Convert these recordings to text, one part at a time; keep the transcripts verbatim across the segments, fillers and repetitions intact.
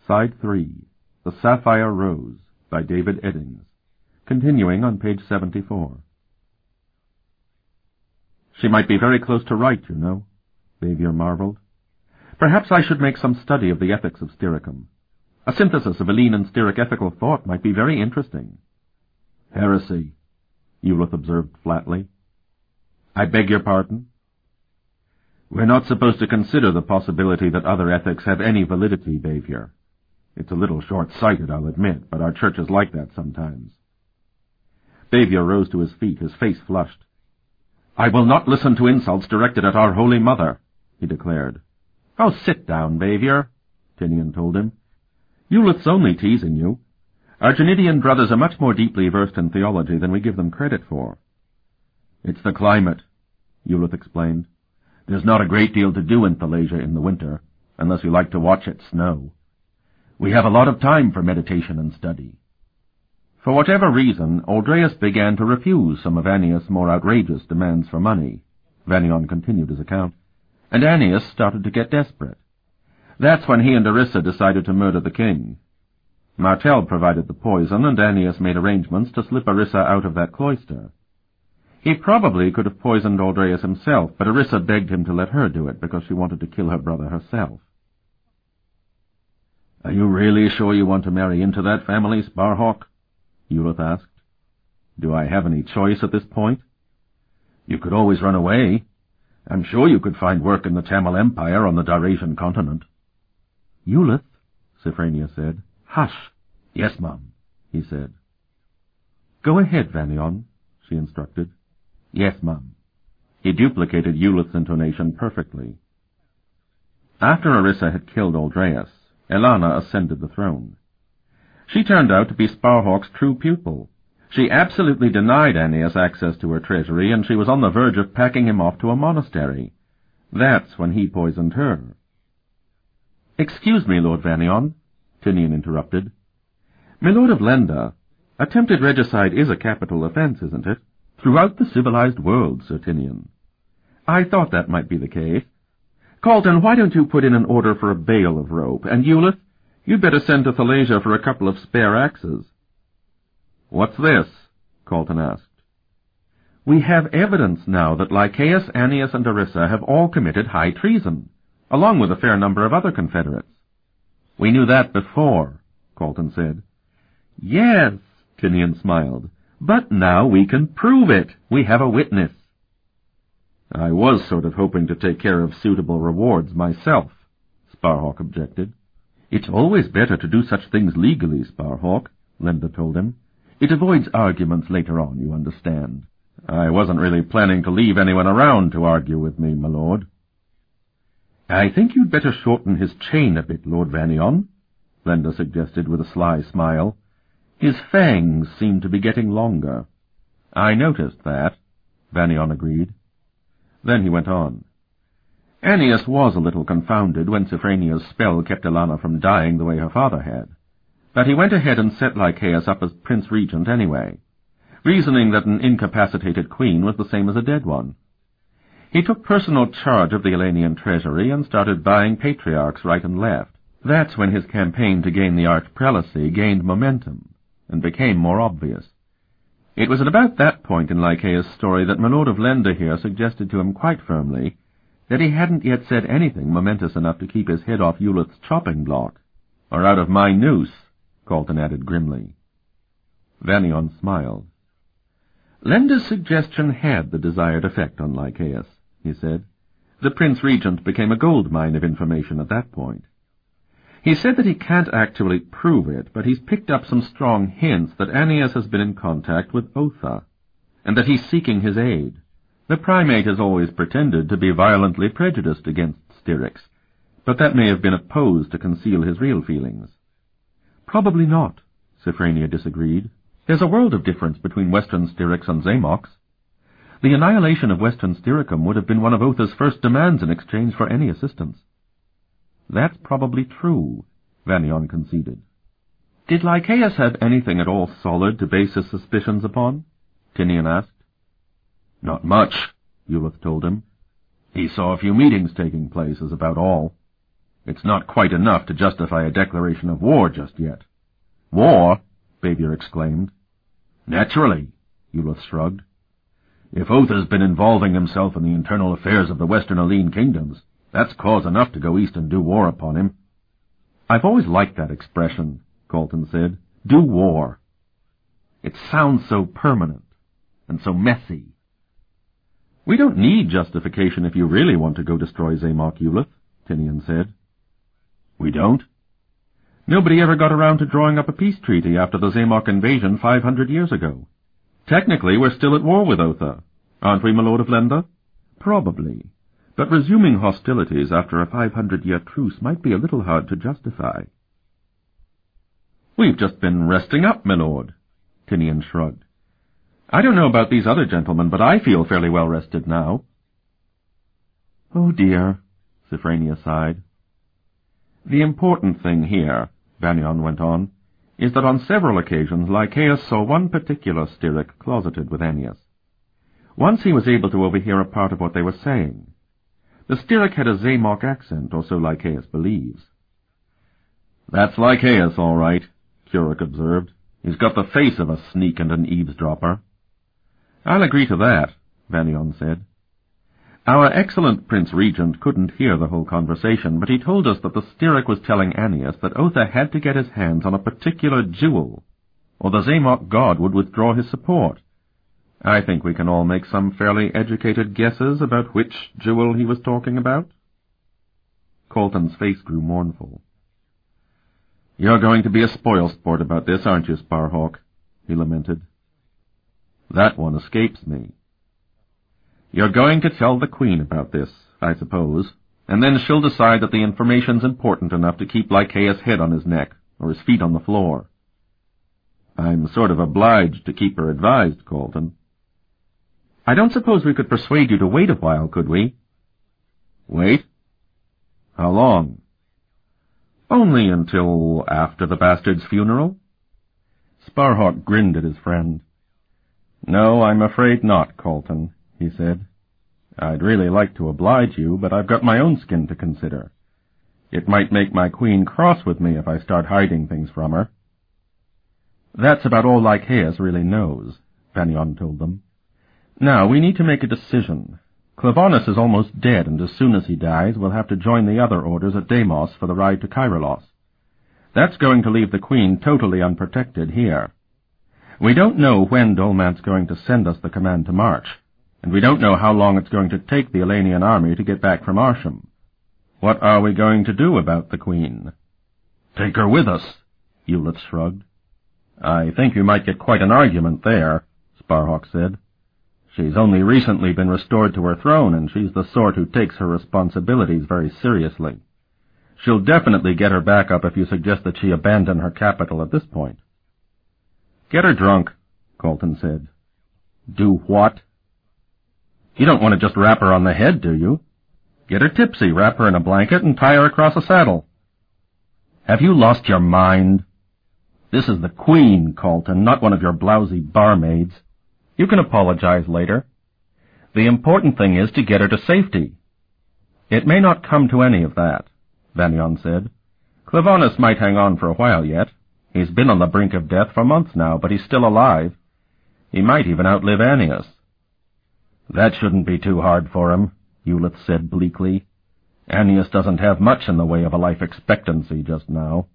Side three, The Sapphire Rose, by David Eddings, continuing on page seventy-four. She might be very close to right, you know, Bavier marveled. Perhaps I should make some study of the ethics of Styricum. A synthesis of Elean and Styric ethical thought might be very interesting. Heresy, Eulith observed flatly. I beg your pardon? We're not supposed to consider the possibility that other ethics have any validity, Bavier. It's a little short-sighted, I'll admit, but our church is like that sometimes. Bavier rose to his feet, his face flushed. I will not listen to insults directed at our Holy Mother, he declared. Oh, sit down, Bavier, Tinian told him. Eulith's only teasing you. Our Genidian brothers are much more deeply versed in theology than we give them credit for. It's the climate, Eulith explained. There's not a great deal to do in Thalasia in the winter, unless you like to watch it snow. We have a lot of time for meditation and study. For whatever reason, Aldreus began to refuse some of Annius' more outrageous demands for money. Vanion continued his account, and Annius started to get desperate. That's when he and Arissa decided to murder the king. Martel provided the poison, and Annius made arrangements to slip Arissa out of that cloister. He probably could have poisoned Aldreus himself, but Arissa begged him to let her do it because she wanted to kill her brother herself. Are you really sure you want to marry into that family, Sparhawk? Eulith asked. Do I have any choice at this point? You could always run away. I'm sure you could find work in the Tamil Empire on the Darasian continent. Eulith, Siphrania said. Hush. Yes, Mum, he said. Go ahead, Vanion, she instructed. Yes, Mum. He duplicated Eulith's intonation perfectly. After Arissa had killed Aldreus, Elana ascended the throne. She turned out to be Sparhawk's true pupil. She absolutely denied Annius access to her treasury, and she was on the verge of packing him off to a monastery. That's when he poisoned her. Excuse me, Lord Vanion, Tinian interrupted. My Lord of Lenda, attempted regicide is a capital offence, isn't it? Throughout the civilized world, Sir Tinian. I thought that might be the case. Calton, why don't you put in an order for a bale of rope, and Eulith, you'd better send to Thalasia for a couple of spare axes. What's this? Calton asked. We have evidence now that Lycaeus, Annius, and Arissa have all committed high treason, along with a fair number of other confederates. We knew that before, Calton said. Yes, Tinian smiled, but now we can prove it. We have a witness. I was sort of hoping to take care of suitable rewards myself, Sparhawk objected. It's always better to do such things legally, Sparhawk, Lenda told him. It avoids arguments later on, you understand. I wasn't really planning to leave anyone around to argue with me, my lord. I think you'd better shorten his chain a bit, Lord Vanion, Lenda suggested with a sly smile. His fangs seem to be getting longer. I noticed that, Vanion agreed. Then he went on. Annius was a little confounded when Siphrania's spell kept Elana from dying the way her father had, but he went ahead and set Lycaeus up as Prince Regent anyway, reasoning that an incapacitated queen was the same as a dead one. He took personal charge of the Elenian treasury and started buying patriarchs right and left. That's when his campaign to gain the arch-prelacy gained momentum and became more obvious. It was at about that point in Lycaeus' story that my Lord of Lenda here suggested to him quite firmly that he hadn't yet said anything momentous enough to keep his head off Eulith's chopping block, or out of my noose, Calton added grimly. Vanion smiled. Lenda's suggestion had the desired effect on Lycaeus, he said. The Prince Regent became a gold mine of information at that point. He said that he can't actually prove it, but he's picked up some strong hints that Annius has been in contact with Otha, and that he's seeking his aid. The primate has always pretended to be violently prejudiced against Styrics, but that may have been a pose to conceal his real feelings. Probably not, Siphrania disagreed. There's a world of difference between Western Styrics and Zamox. The annihilation of Western Styricum would have been one of Otha's first demands in exchange for any assistance. That's probably true, Vanion conceded. Did Lycaeus have anything at all solid to base his suspicions upon? Tinian asked. Not much, Eulith told him. He saw a few meetings taking place, is about all. It's not quite enough to justify a declaration of war just yet. War? Bavier exclaimed. Naturally, Eulith shrugged. If Otha's been involving himself in the internal affairs of the Western Aline kingdoms, that's cause enough to go east and do war upon him. I've always liked that expression, Colton said. Do war. It sounds so permanent and so messy. We don't need justification if you really want to go destroy Zamock, Eulith, Tinian said. We don't? Nobody ever got around to drawing up a peace treaty after the Zamock invasion five hundred years ago. Technically, we're still at war with Otha, aren't we, my Lord of Lenda? Probably, but resuming hostilities after a five-hundred-year truce might be a little hard to justify. We've just been resting up, my lord, Tinian shrugged. I don't know about these other gentlemen, but I feel fairly well rested now. Oh dear, Siphrania sighed. The important thing here, Vannion went on, is that on several occasions Lycaeus saw one particular Styric closeted with Annius. Once he was able to overhear a part of what they were saying. The Styric had a Zamock accent, or so Lycaeus believes. That's Lycaeus, all right, Keurig observed. He's got the face of a sneak and an eavesdropper. I'll agree to that, Vannion said. Our excellent Prince Regent couldn't hear the whole conversation, but he told us that the Styric was telling Annius that Otha had to get his hands on a particular jewel, or the Zamock god would withdraw his support. I think we can all make some fairly educated guesses about which jewel he was talking about. Colton's face grew mournful. You're going to be a spoil-sport about this, aren't you, Sparhawk? He lamented. That one escapes me. You're going to tell the Queen about this, I suppose, and then she'll decide that the information's important enough to keep Lycaeus' head on his neck, or his feet on the floor. I'm sort of obliged to keep her advised, Colton. I don't suppose we could persuade you to wait a while, could we? Wait? How long? Only until after the bastard's funeral. Sparhawk grinned at his friend. No, I'm afraid not, Colton, he said. I'd really like to oblige you, but I've got my own skin to consider. It might make my queen cross with me if I start hiding things from her. That's about all Lycaeus really knows, Vannion told them. Now, we need to make a decision. Clavonus is almost dead, and as soon as he dies, we'll have to join the other orders at Deimos for the ride to Kairos. That's going to leave the queen totally unprotected here. We don't know when Dolmant's going to send us the command to march, and we don't know how long it's going to take the Elenian army to get back from Arsham. What are we going to do about the queen? Take her with us, Eulith shrugged. I think you might get quite an argument there, Sparhawk said. She's only recently been restored to her throne, and she's the sort who takes her responsibilities very seriously. She'll definitely get her back up if you suggest that she abandon her capital at this point. Get her drunk, Colton said. Do what? You don't want to just wrap her on the head, do you? Get her tipsy, wrap her in a blanket, and tie her across a saddle. Have you lost your mind? This is the Queen, Colton, not one of your blousy barmaids. You can apologize later. The important thing is to get her to safety. It may not come to any of that, Vannion said. Clavonus might hang on for a while yet. He's been on the brink of death for months now, but he's still alive. He might even outlive Annius. That shouldn't be too hard for him, Eulith said bleakly. Annius doesn't have much in the way of a life expectancy just now.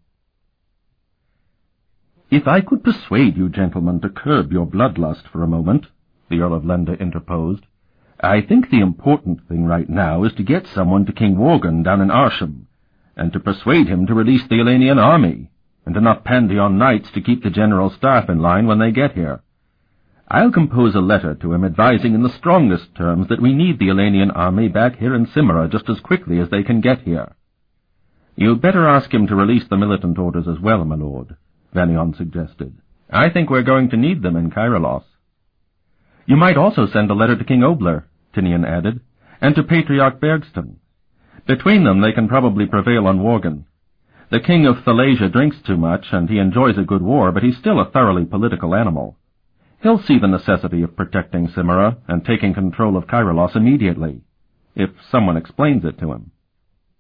If I could persuade you gentlemen to curb your bloodlust for a moment, the Earl of Lenda interposed, I think the important thing right now is to get someone to King Worgen down in Arsham, and to persuade him to release the Elenian army, and enough Pandion knights to keep the general staff in line when they get here. I'll compose a letter to him advising in the strongest terms that we need the Elenian army back here in Cimera just as quickly as they can get here. You'd better ask him to release the militant orders as well, my lord, Vannion suggested. I think we're going to need them in Kairos. You might also send a letter to King Obler, Tinian added, and to Patriarch Bergston. Between them they can probably prevail on Worgen. The king of Thalasia drinks too much, and he enjoys a good war, but he's still a thoroughly political animal. He'll see the necessity of protecting Cimera and taking control of Kairos immediately, if someone explains it to him.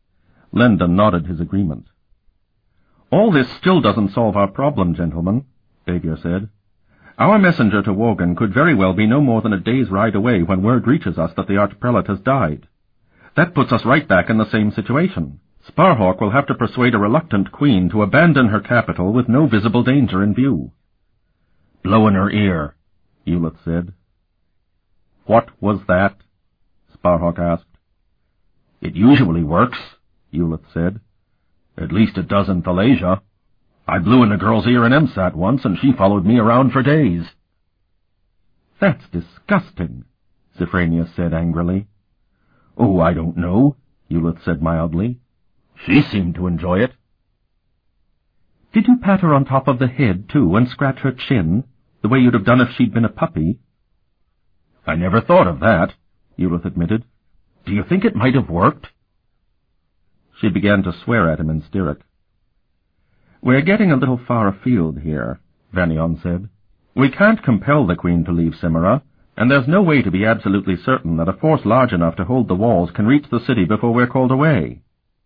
Lenda nodded his agreement. "All this still doesn't solve our problem, gentlemen," Bevier said. "Our messenger to Worgen could very well be no more than a day's ride away when word reaches us that the archprelate has died. That puts us right back in the same situation. Sparhawk will have to persuade a reluctant queen to abandon her capital with no visible danger in view." "Blow in her ear," Eulith said. "What was that?" Sparhawk asked. "It usually works," Eulith said. "At least it does in Thalasia. I blew in a girl's ear in Emsat once, and she followed me around for days." "That's disgusting," Siphranius said angrily. "Oh, I don't know," Eulith said mildly. "She seemed to enjoy it." "Did you pat her on top of the head, too, and scratch her chin, the way you'd have done if she'd been a puppy?" "I never thought of that," Eulith admitted. "Do you think it might have worked?" She began to swear at him in Styric. "We're getting a little far afield here," Vanion said. "We can't compel the Queen to leave Cimera, and there's no way to be absolutely certain that a force large enough to hold the walls can reach the city before we're called away."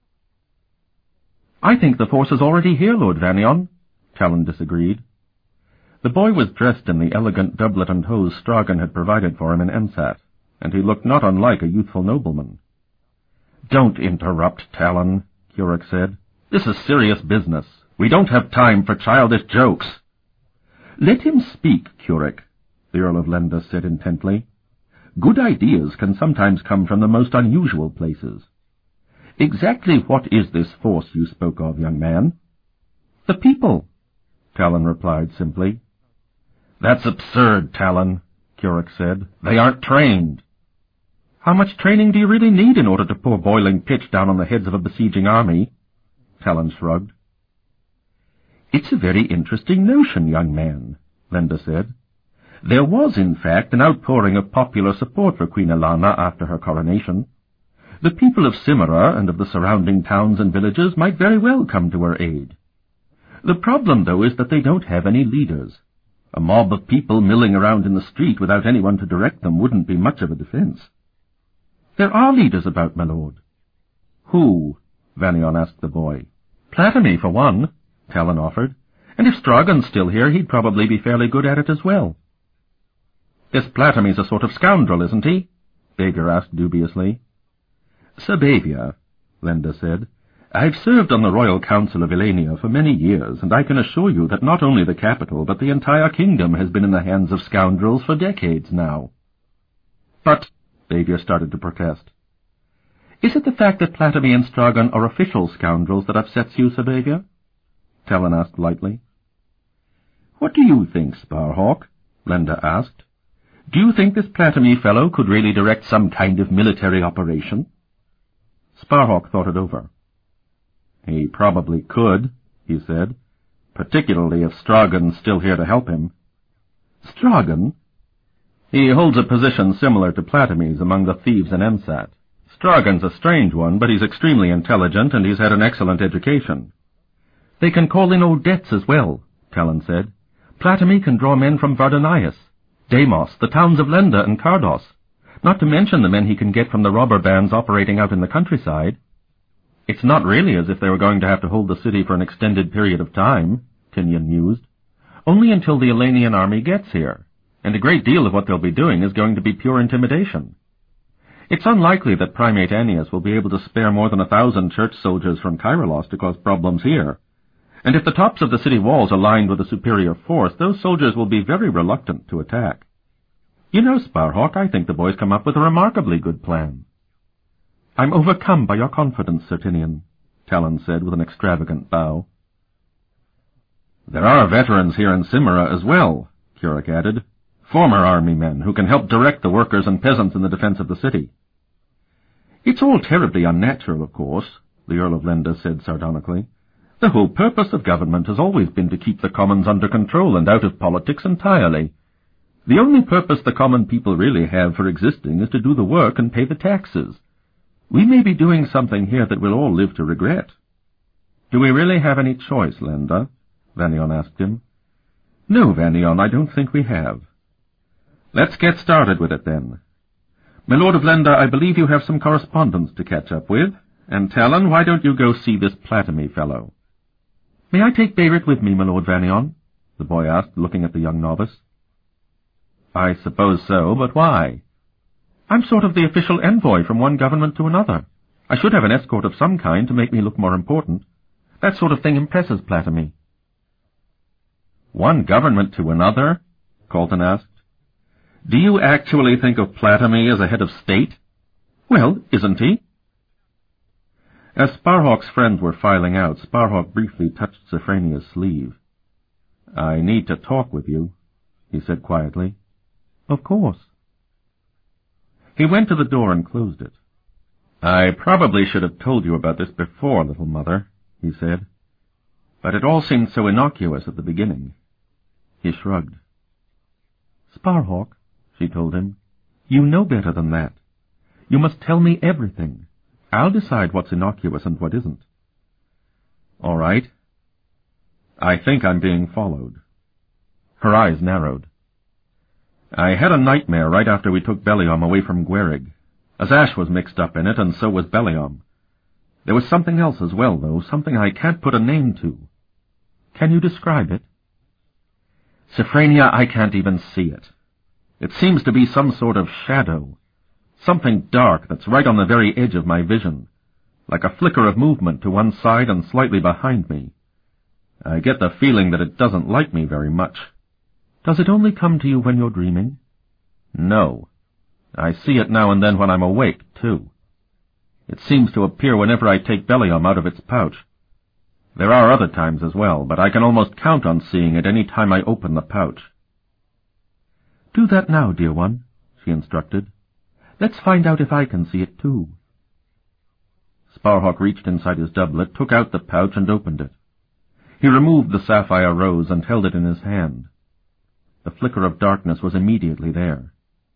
"I think the force is already here, Lord Vanion," Talon disagreed. The boy was dressed in the elegant doublet and hose Stragan had provided for him in Emsat, and he looked not unlike a youthful nobleman. "Don't interrupt, Talon," Keurig said. "This is serious business. We don't have time for childish jokes." "Let him speak, Keurig," the Earl of Lenda said intently. "Good ideas can sometimes come from the most unusual places. Exactly what is this force you spoke of, young man?" "The people," Talon replied simply. "That's absurd, Talon," Keurig said. "They aren't trained." "How much training do you really need in order to pour boiling pitch down on the heads of a besieging army?" Talon shrugged. "It's a very interesting notion, young man," Lenda said. "There was, in fact, an outpouring of popular support for Queen Elana after her coronation. The people of Cimera and of the surrounding towns and villages might very well come to her aid. The problem, though, is that they don't have any leaders. A mob of people milling around in the street without anyone to direct them wouldn't be much of a defense." "There are leaders about, my lord." "Who?" Vanion asked the boy. "Platamy, for one," Talon offered. "And if Stragan's still here, he'd probably be fairly good at it as well." "This Platamy's a sort of scoundrel, isn't he?" Bager asked dubiously. "Sir Bevier," Lenda said, "I've served on the Royal Council of Elenia for many years, and I can assure you that not only the capital, but the entire kingdom has been in the hands of scoundrels for decades now." "But," Bevier started to protest. "Is it the fact that Platamy and Stragan are official scoundrels that upsets you, Sir Bevier?" Talon asked lightly. "What do you think, Sparhawk?" Lenda asked. "Do you think this Platamy fellow could really direct some kind of military operation?" Sparhawk thought it over. "He probably could," he said, "particularly if Stragan's still here to help him." "Stragan?" "He holds a position similar to Platamy's among the thieves in Emsat. Stragan's a strange one, but he's extremely intelligent, and he's had an excellent education." "They can call in old debts as well," Talon said. "Platamy can draw men from Vardanias, Deimos, the towns of Lenda and Kardos, not to mention the men he can get from the robber bands operating out in the countryside." "It's not really as if they were going to have to hold the city for an extended period of time," Tinian mused. "Only until the Elenian army gets here, and a great deal of what they'll be doing is going to be pure intimidation. It's unlikely that Primate Annius will be able to spare more than a thousand church soldiers from Kyrilos to cause problems here, and if the tops of the city walls are lined with a superior force, those soldiers will be very reluctant to attack. You know, Sparhawk, I think the boys come up with a remarkably good plan." "I'm overcome by your confidence, Sir Tinian," Talon said with an extravagant bow. "There are veterans here in Cimera as well," Keurig added, "former army men who can help direct the workers and peasants in the defense of the city." "It's all terribly unnatural, of course," the Earl of Lenda said sardonically. "The whole purpose of government has always been to keep the commons under control and out of politics entirely. The only purpose the common people really have for existing is to do the work and pay the taxes. We may be doing something here that we'll all live to regret." "Do we really have any choice, Lenda?" Vanion asked him. "No, Vanion, I don't think we have." "Let's get started with it, then. My Lord of Lenda, I believe you have some correspondence to catch up with, And Talon, why don't you go see this Platamy fellow? May I take Beirut with me, my Lord Vernion? The boy asked, looking at the young novice. I suppose so, but why? I'm sort of the official envoy from one government to another. I should have an escort of some kind to make me look more important. That sort of thing impresses Platamy. One government to another? Colton asked. Do you actually think of Platamy as a head of state? Well, isn't he? As Sparhawk's friends were filing out, Sparhawk briefly touched Sophronia's sleeve. I need to talk with you, he said quietly. Of course. He went to the door and closed it. I probably should have told you about this before, little mother, he said. But it all seemed so innocuous at the beginning. He shrugged. Sparhawk, she told him, you know better than that. You must tell me everything. I'll decide what's innocuous and what isn't. All right. I think I'm being followed. Her eyes narrowed. I had a nightmare right after we took Belliom away from Gwerig. Azash was mixed up in it, and so was Belliom. There was something else as well, though, something I can't put a name to. Can you describe it? Sophronia, I can't even see it. It seems to be some sort of shadow, something dark that's right on the very edge of my vision, like a flicker of movement to one side and slightly behind me. I get the feeling that it doesn't like me very much. Does it only come to you when you're dreaming? No. I see it now and then when I'm awake, too. It seems to appear whenever I take Belliom out of its pouch. There are other times as well, but I can almost count on seeing it any time I open the pouch. Do that now, dear one, she instructed. Let's find out if I can see it, too. Sparhawk reached inside his doublet, took out the pouch, and opened it. He removed the sapphire rose and held it in his hand. The flicker of darkness was immediately there.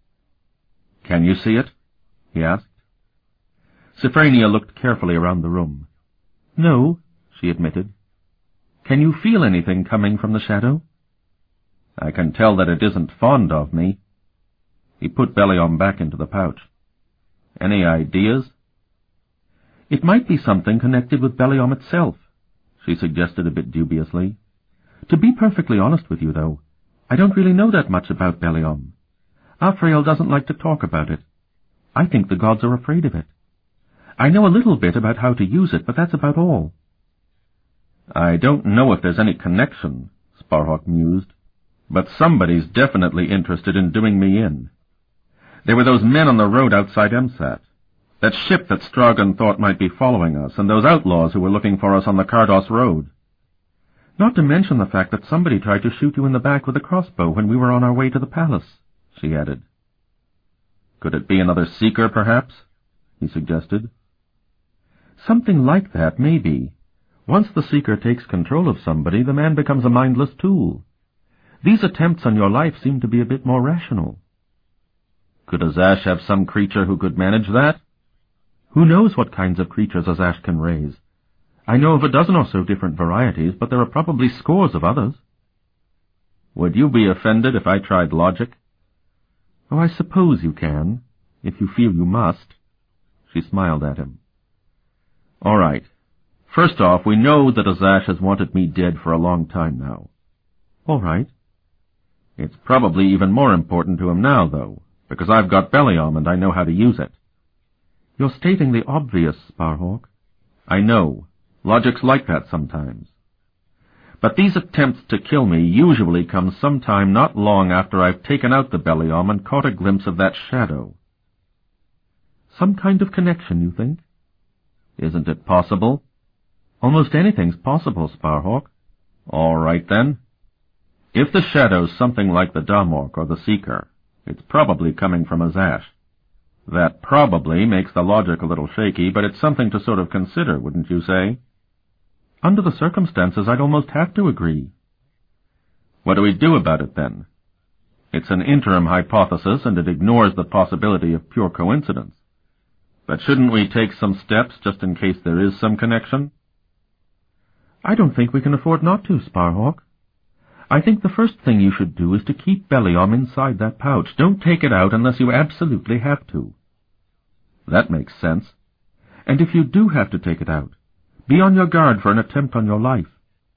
Can you see it? He asked. Sophronia looked carefully around the room. No, she admitted. Can you feel anything coming from the shadow? I can tell that it isn't fond of me. He put Belliom back into the pouch. Any ideas? It might be something connected with Belliom itself, she suggested a bit dubiously. To be perfectly honest with you, though, I don't really know that much about Belliom. Afriel doesn't like to talk about it. I think the gods are afraid of it. I know a little bit about how to use it, but that's about all. I don't know if there's any connection, Sparhawk mused, but somebody's definitely interested in doing me in. There were those men on the road outside Emsat, that ship that Stragan thought might be following us, and those outlaws who were looking for us on the Cardos Road. Not to mention the fact that somebody tried to shoot you in the back with a crossbow when we were on our way to the palace, she added. Could it be another seeker, perhaps? He suggested. Something like that, maybe. Once the seeker takes control of somebody, the man becomes a mindless tool. These attempts on your life seem to be a bit more rational. Could Azash have some creature who could manage that? Who knows what kinds of creatures Azash can raise? I know of a dozen or so different varieties, but there are probably scores of others. Would you be offended if I tried logic? Oh, I suppose you can, if you feel you must. She smiled at him. All right. First off, we know that Azash has wanted me dead for a long time now. All right. It's probably even more important to him now, though, because I've got Belliom and I know how to use it. You're stating the obvious, Sparhawk. I know. Logic's like that sometimes. But these attempts to kill me usually come sometime not long after I've taken out the Belliom and caught a glimpse of that shadow. Some kind of connection, you think? Isn't it possible? Almost anything's possible, Sparhawk. All right, then. If the shadow's something like the Damok or the Seeker, it's probably coming from Azash. That probably makes the logic a little shaky, but it's something to sort of consider, wouldn't you say? Under the circumstances, I'd almost have to agree. What do we do about it, then? It's an interim hypothesis, and it ignores the possibility of pure coincidence. But shouldn't we take some steps just in case there is some connection? I don't think we can afford not to, Sparhawk. I think the first thing you should do is to keep Belliom inside that pouch. Don't take it out unless you absolutely have to. That makes sense. And if you do have to take it out, be on your guard for an attempt on your life.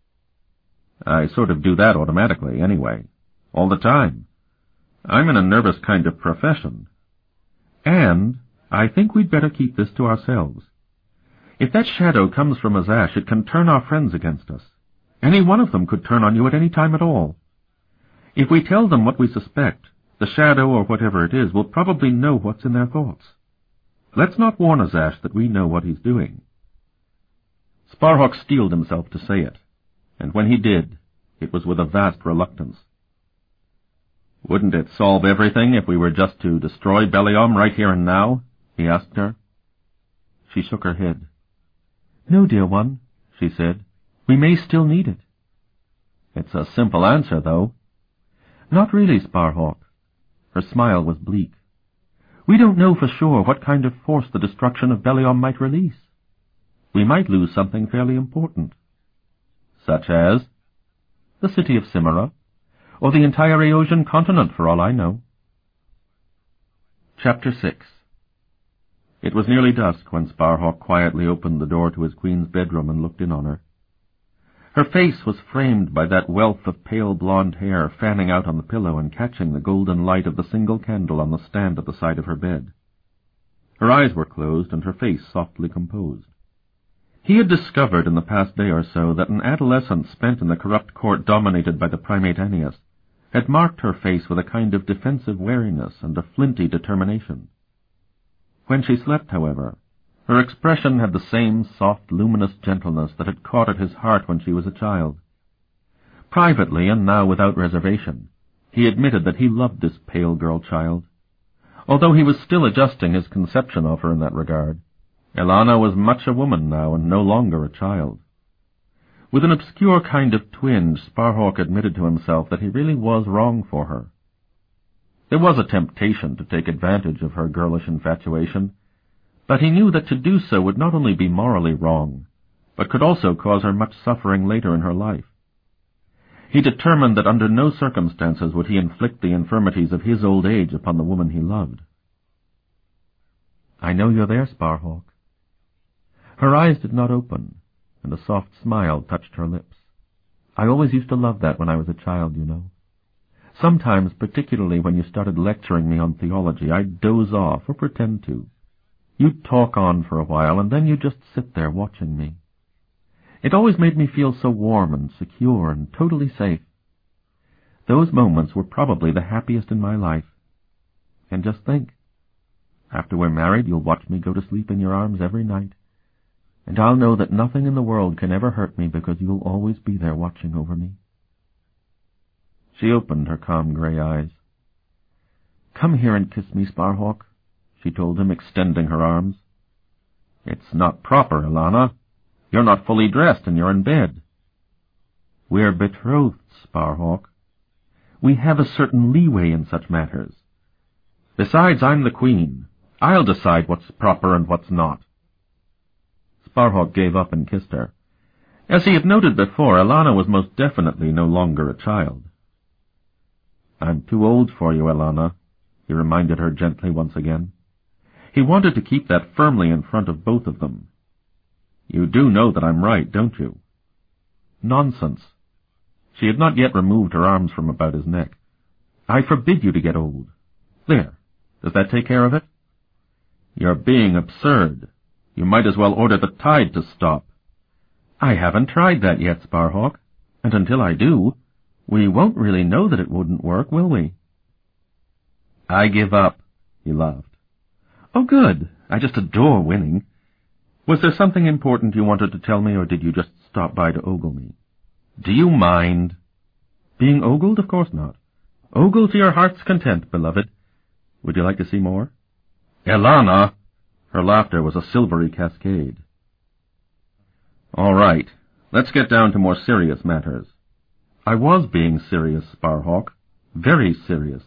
I sort of do that automatically, anyway. All the time. I'm in a nervous kind of profession. And I think we'd better keep this to ourselves. If that shadow comes from Azash, it can turn our friends against us. Any one of them could turn on you at any time at all. If we tell them what we suspect, the shadow or whatever it is will probably know what's in their thoughts. Let's not warn Azash that we know what he's doing. Sparhawk steeled himself to say it, and when he did, it was with a vast reluctance. Wouldn't it solve everything if we were just to destroy Beliom right here and now? He asked her. She shook her head. No, dear one, she said. We may still need it. It's a simple answer, though. Not really, Sparhawk. Her smile was bleak. We don't know for sure what kind of force the destruction of Beliom might release. We might lose something fairly important. Such as? The city of Cimera, or the entire Eosian continent, for all I know. Chapter six. It was nearly dusk when Sparhawk quietly opened the door to his queen's bedroom and looked in on her. Her face was framed by that wealth of pale blonde hair fanning out on the pillow and catching the golden light of the single candle on the stand at the side of her bed. Her eyes were closed and her face softly composed. He had discovered in the past day or so that an adolescence spent in the corrupt court dominated by the primate Annius had marked her face with a kind of defensive wariness and a flinty determination. When she slept, however, her expression had the same soft, luminous gentleness that had caught at his heart when she was a child. Privately, and now without reservation, he admitted that he loved this pale girl child. Although he was still adjusting his conception of her in that regard, Elana was much a woman now and no longer a child. With an obscure kind of twinge, Sparhawk admitted to himself that he really was wrong for her. There was a temptation to take advantage of her girlish infatuation, but he knew that to do so would not only be morally wrong, but could also cause her much suffering later in her life. He determined that under no circumstances would he inflict the infirmities of his old age upon the woman he loved. "I know you're there, Sparhawk." Her eyes did not open, and a soft smile touched her lips. "I always used to love that when I was a child, you know. Sometimes, particularly when you started lecturing me on theology, I'd doze off, or pretend to. You'd talk on for a while, and then you'd just sit there watching me. It always made me feel so warm and secure and totally safe. Those moments were probably the happiest in my life. And just think, after we're married, you'll watch me go to sleep in your arms every night, and I'll know that nothing in the world can ever hurt me because you'll always be there watching over me." She opened her calm gray eyes. "Come here and kiss me, Sparhawk," she told him, extending her arms. "It's not proper, Elana. You're not fully dressed and you're in bed." "We're betrothed, Sparhawk. We have a certain leeway in such matters. Besides, I'm the queen. I'll decide what's proper and what's not." Sparhawk gave up and kissed her. As he had noted before, Elana was most definitely no longer a child. "I'm too old for you, Elana," he reminded her gently once again. He wanted to keep that firmly in front of both of them. "You do know that I'm right, don't you?" "Nonsense." She had not yet removed her arms from about his neck. "I forbid you to get old. There. Does that take care of it?" "You're being absurd. You might as well order the tide to stop." "I haven't tried that yet, Sparhawk, and until I do, we won't really know that it wouldn't work, will we?" "I give up," he laughed. "Oh, good. I just adore winning. Was there something important you wanted to tell me, or did you just stop by to ogle me?" "Do you mind?" "Being ogled? Of course not. Ogle to your heart's content, beloved. Would you like to see more?" "Elana!" Her laughter was a silvery cascade. "All right. Let's get down to more serious matters." "I was being serious, Sparhawk. Very serious."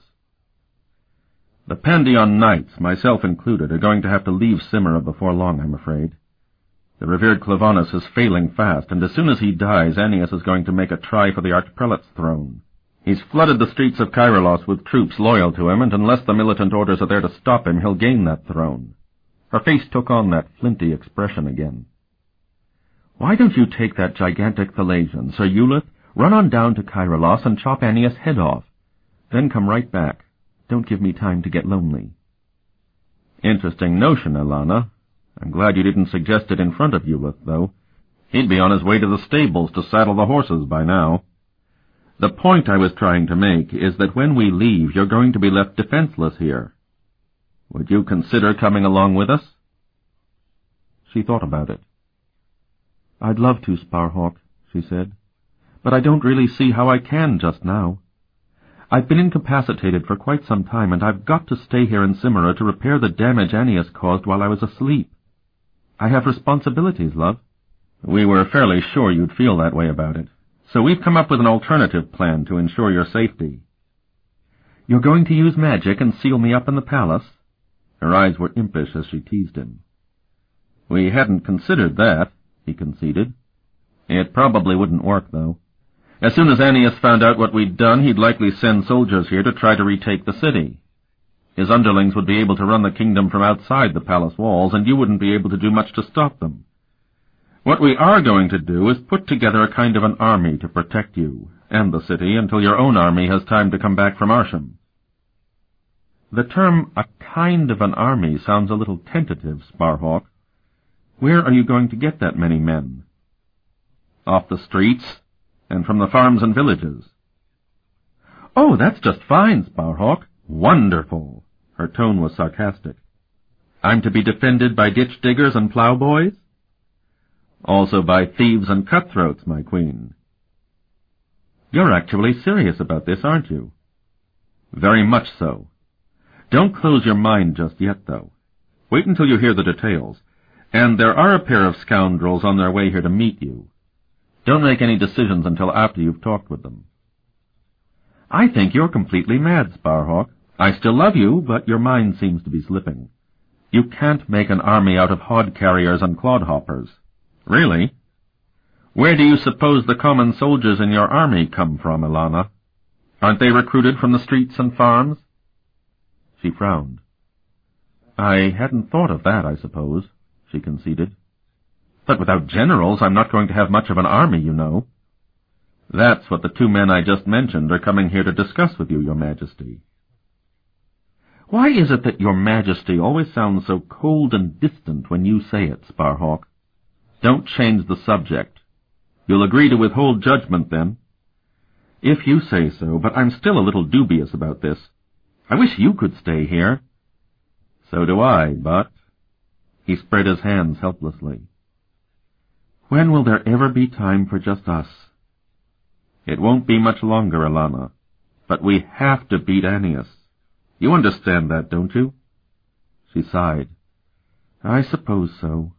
"The Pandion Knights, myself included, are going to have to leave Cimera before long, I'm afraid. The revered Clavanus is failing fast, and as soon as he dies, Annius is going to make a try for the Archprelate's throne. He's flooded the streets of Kairos with troops loyal to him, and unless the militant orders are there to stop him, he'll gain that throne. Her face took on that flinty expression again. "Why don't you take that gigantic Thalassian, Sir Eulith, run on down to Kairos and chop Aeneas' head off. Then come right back. Don't give me time to get lonely." "Interesting notion, Alanna. I'm glad you didn't suggest it in front of Eulith, though. He'd be on his way to the stables to saddle the horses by now. The point I was trying to make is that when we leave, you're going to be left defenseless here. Would you consider coming along with us?" She thought about it. "I'd love to, Sparhawk," she said, "but I don't really see how I can just now. I've been incapacitated for quite some time, and I've got to stay here in Cimera to repair the damage Aeneas caused while I was asleep. I have responsibilities, love." "We were fairly sure you'd feel that way about it, so we've come up with an alternative plan to ensure your safety." "You're going to use magic and seal me up in the palace?" Her eyes were impish as she teased him. "We hadn't considered that," he conceded. "It probably wouldn't work, though. As soon as Aeneas found out what we'd done, he'd likely send soldiers here to try to retake the city. His underlings would be able to run the kingdom from outside the palace walls, and you wouldn't be able to do much to stop them. What we are going to do is put together a kind of an army to protect you and the city until your own army has time to come back from Arsham." The term, "a kind of an army," sounds a little tentative, Sparhawk. Where are you going to get that many men? "Off the streets, and from the farms and villages." "Oh, that's just fine, Sparhawk. Wonderful!" Her tone was sarcastic. "I'm to be defended by ditch-diggers and ploughboys?" "Also by thieves and cutthroats, my queen." "You're actually serious about this, aren't you?" "Very much so. Don't close your mind just yet, though. Wait until you hear the details. And there are a pair of scoundrels on their way here to meet you. Don't make any decisions until after you've talked with them." "I think you're completely mad, Sparhawk. I still love you, but your mind seems to be slipping. You can't make an army out of hod-carriers and clodhoppers." "Really? Where do you suppose the common soldiers in your army come from, Alanna? Aren't they recruited from the streets and farms?" She frowned. "I hadn't thought of that, I suppose," she conceded. "But without generals, I'm not going to have much of an army, you know." "That's what the two men I just mentioned are coming here to discuss with you, Your Majesty." "Why is it that Your Majesty always sounds so cold and distant when you say it, Sparhawk? Don't change the subject. You'll agree to withhold judgment, then?" "If you say so, but I'm still a little dubious about this. I wish you could stay here." "So do I, but—" He spread his hands helplessly. "When will there ever be time for just us?" "It won't be much longer, Alanna. But we have to beat Aeneas. You understand that, don't you?" She sighed. "I suppose so."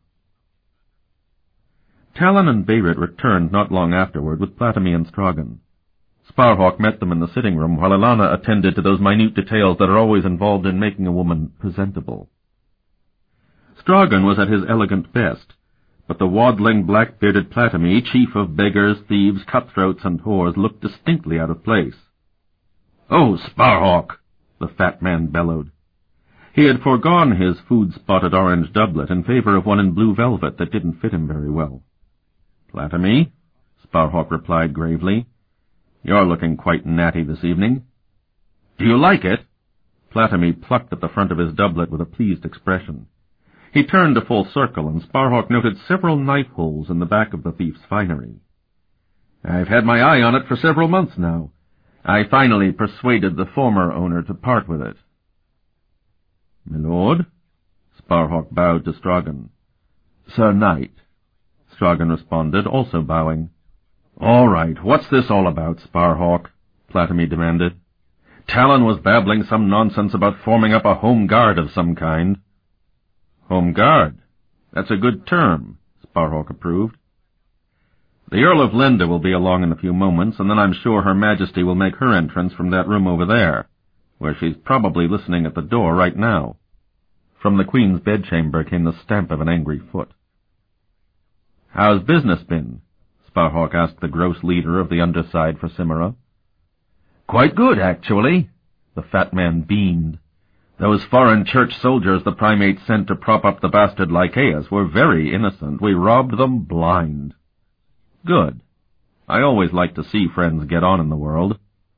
Talon and Beirut returned not long afterward with Platemy and Stragon. Sparhawk met them in the sitting room, while Alanna attended to those minute details that are always involved in making a woman presentable. Stragon was at his elegant best, but the waddling, black-bearded Platemy, chief of beggars, thieves, cutthroats, and whores, looked distinctly out of place. "Oh, Sparhawk!" the fat man bellowed. He had foregone his food-spotted orange doublet in favor of one in blue velvet that didn't fit him very well. "Platemy," Sparhawk replied gravely, "you're looking quite natty this evening." "Do you like it?" Platemy plucked at the front of his doublet with a pleased expression. He turned a full circle, and Sparhawk noted several knife holes in the back of the thief's finery. "I've had my eye on it for several months now. I finally persuaded the former owner to part with it." "Milord?" Sparhawk bowed to Stragon. "Sir Knight," Stragon responded, also bowing. "All right, what's this all about, Sparhawk?" Platemy demanded. "Talon was babbling some nonsense about forming up a home guard of some kind." "Home guard? That's a good term," Sparhawk approved. "The Earl of Lenda will be along in a few moments, and then I'm sure Her Majesty will make her entrance from that room over there, where she's probably listening at the door right now." From the Queen's bedchamber came the stamp of an angry foot. "How's business been?" Sparhawk asked the gross leader of the underside for Cimera. "Quite good, actually," the fat man beamed. Those foreign church soldiers the primate sent to prop up the bastard Lycaeus were very innocent. We robbed them blind. Good. I always like to see friends get on in the world.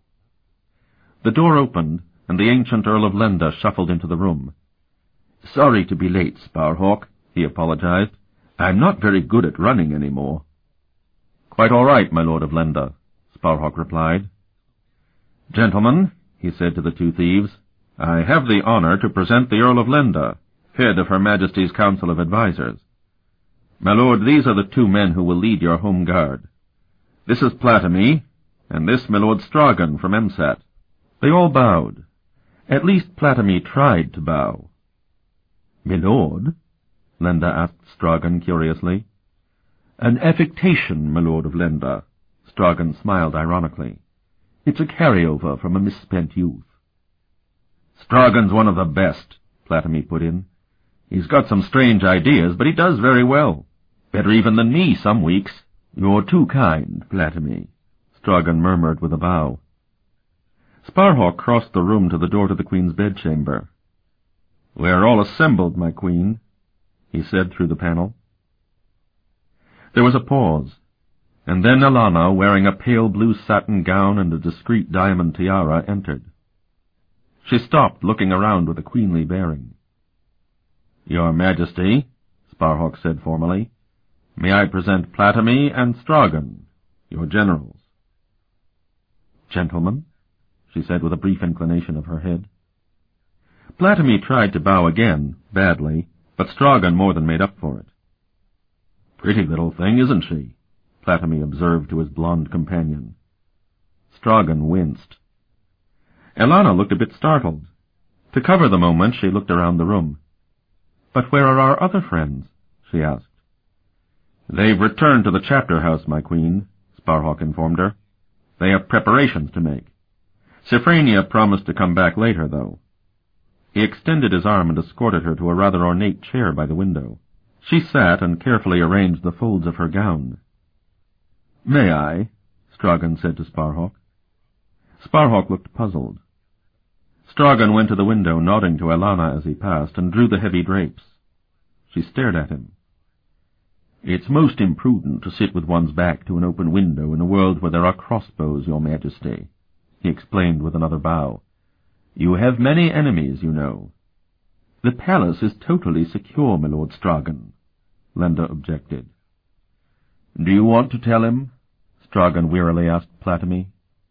The door opened, and the ancient Earl of Lenda shuffled into the room. Sorry to be late, Sparhawk, he apologized. I'm not very good at running any more. Quite all right, my Lord of Lenda, Sparhawk replied. Gentlemen, he said to the two thieves, I have the honor to present the Earl of Lenda, head of Her Majesty's Council of Advisers. My lord, these are the two men who will lead your home guard. This is Platamy, and this my Lord Stragan from Emsat. They all bowed. At least Platamy tried to bow. My lord? Lenda asked Stragan curiously. An affectation, my Lord of Lenda. Stragan smiled ironically. It's a carryover from a misspent youth. Stragan's one of the best, Platamy put in. He's got some strange ideas, but he does very well. Better even than me some weeks. You're too kind, Platamy, Stragan murmured with a bow. Sparhawk crossed the room to the door to the Queen's bedchamber. We're all assembled, my Queen, he said through the panel. There was a pause, and then Alana, wearing a pale blue satin gown and a discreet diamond tiara, entered. She stopped, looking around with a queenly bearing. Your Majesty, Sparhawk said formally, may I present Platamy and Stragan, your generals. Gentlemen, she said with a brief inclination of her head. Platamy tried to bow again, badly, but Stragan more than made up for it. Pretty little thing, isn't she? Platamy observed to his blonde companion. Stragan winced. Alana looked a bit startled. To cover the moment, she looked around the room. But where are our other friends? She asked. They've returned to the chapter house, my Queen, Sparhawk informed her. They have preparations to make. Siphrania promised to come back later, though. He extended his arm and escorted her to a rather ornate chair by the window. She sat and carefully arranged the folds of her gown. May I? Stragan said to Sparhawk. Sparhawk looked puzzled. Stragan went to the window, nodding to Alana as he passed, and drew the heavy drapes. She stared at him. It's most imprudent to sit with one's back to an open window in a world where there are crossbows, Your Majesty, he explained with another bow. You have many enemies, you know. The palace is totally secure, my Lord Stragan, Lenda objected. Do you want to tell him? Stragan wearily asked Platamy.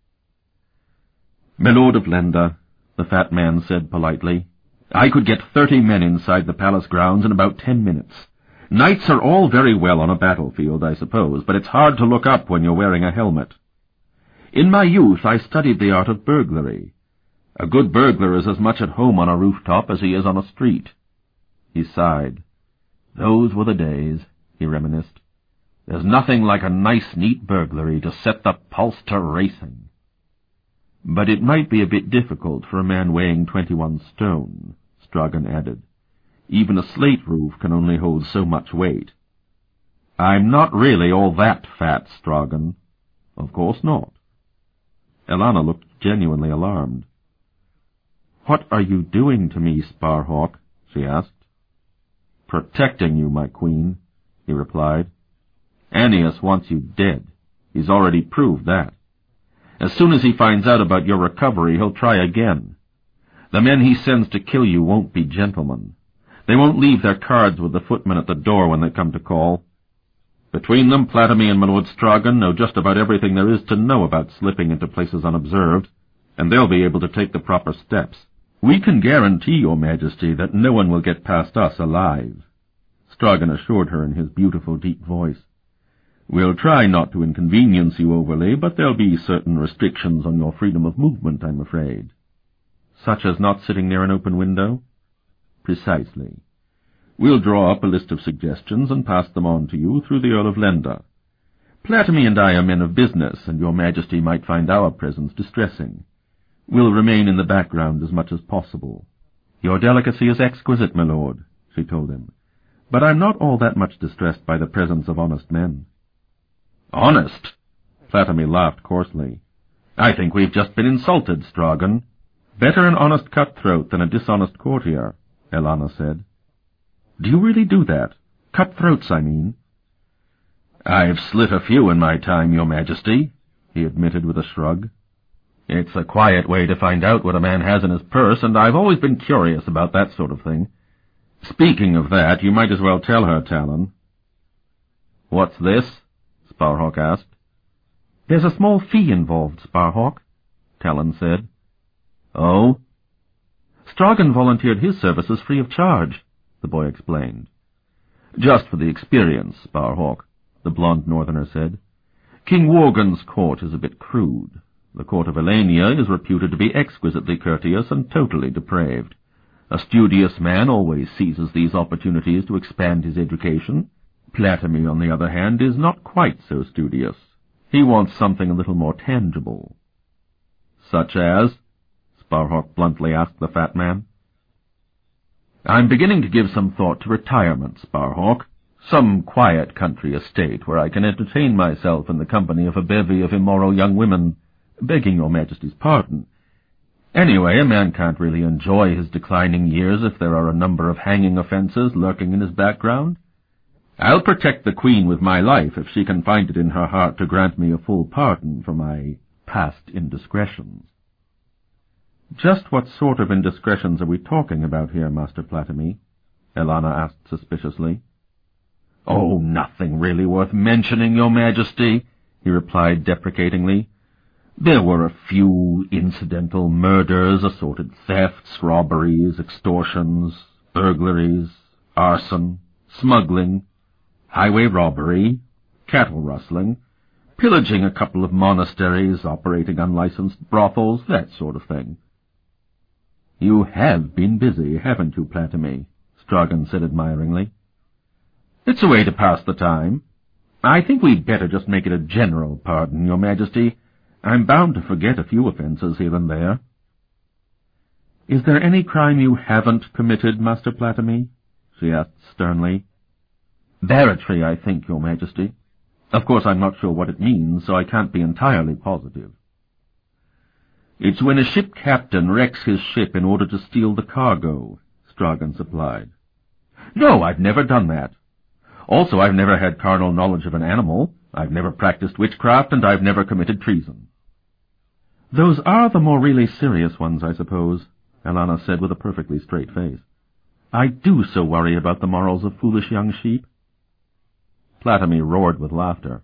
My Lord of Lenda, the fat man said politely, I could get thirty men inside the palace grounds in about ten minutes. Knights are all very well on a battlefield, I suppose, but it's hard to look up when you're wearing a helmet. In my youth I studied the art of burglary. A good burglar is as much at home on a rooftop as he is on a street. He sighed. Those were the days, he reminisced. There's nothing like a nice, neat burglary to set the pulse to racing. But it might be a bit difficult for a man weighing twenty-one stone, Stragan added. Even a slate roof can only hold so much weight. I'm not really all that fat, Stragan. Of course not. Alana looked genuinely alarmed. What are you doing to me, Sparhawk? She asked. Protecting you, my Queen, he replied. Annius wants you dead. He's already proved that. As soon as he finds out about your recovery, he'll try again. The men he sends to kill you won't be gentlemen. They won't leave their cards with the footmen at the door when they come to call. Between them, Platamy and my Lord Stragan know just about everything there is to know about slipping into places unobserved, and they'll be able to take the proper steps. We can guarantee, Your Majesty, that no one will get past us alive, Stragan assured her in his beautiful deep voice. We'll try not to inconvenience you overly, but there'll be certain restrictions on your freedom of movement, I'm afraid. Such as not sitting near an open window? Precisely. We'll draw up a list of suggestions and pass them on to you through the Earl of Lenda. Platamy and I are men of business, and Your Majesty might find our presence distressing. We'll remain in the background as much as possible. Your delicacy is exquisite, my lord, she told him, but I'm not all that much distressed by the presence of honest men. Honest? Platamy laughed coarsely. I think we've just been insulted, Stragan. Better an honest cutthroat than a dishonest courtier, Elana said. Do you really do that? Cutthroats, I mean. I've slit a few in my time, Your Majesty, he admitted with a shrug. It's a quiet way to find out what a man has in his purse, and I've always been curious about that sort of thing. Speaking of that, you might as well tell her, Talon. What's this? Sparhawk asked. There's a small fee involved, Sparhawk, Talon said. Oh? Stragan volunteered his services free of charge, the boy explained. Just for the experience, Sparhawk, the blond northerner said. King Worgen's court is a bit crude. The court of Elenia is reputed to be exquisitely courteous and totally depraved. A studious man always seizes these opportunities to expand his education. Platemy, on the other hand, is not quite so studious. He wants something a little more tangible. Such as? Sparhawk bluntly asked the fat man. I'm beginning to give some thought to retirement, Sparhawk. Some quiet country estate where I can entertain myself in the company of a bevy of immoral young women, begging Your Majesty's pardon. Anyway, a man can't really enjoy his declining years if there are a number of hanging offences lurking in his background. I'll protect the Queen with my life if she can find it in her heart to grant me a full pardon for my past indiscretions. Just what sort of indiscretions are we talking about here, Master Platemy? Elana asked suspiciously. Oh, nothing really worth mentioning, Your Majesty, he replied deprecatingly. There were a few incidental murders, assorted thefts, robberies, extortions, burglaries, arson, smuggling, highway robbery, cattle rustling, pillaging a couple of monasteries, operating unlicensed brothels, that sort of thing. You have been busy, haven't you, Platemy? Stragan said admiringly. It's a way to pass the time. I think we'd better just make it a general pardon, Your Majesty. I'm bound to forget a few offences here and there. Is there any crime you haven't committed, Master Platemy? She asked sternly. Barratry, I think, Your Majesty. Of course, I'm not sure what it means, so I can't be entirely positive. It's when a ship captain wrecks his ship in order to steal the cargo, Stragan supplied. No, I've never done that. Also, I've never had carnal knowledge of an animal, I've never practiced witchcraft, and I've never committed treason. Those are the more really serious ones, I suppose, Elana said with a perfectly straight face. I do so worry about the morals of foolish young sheep. Platemy roared with laughter.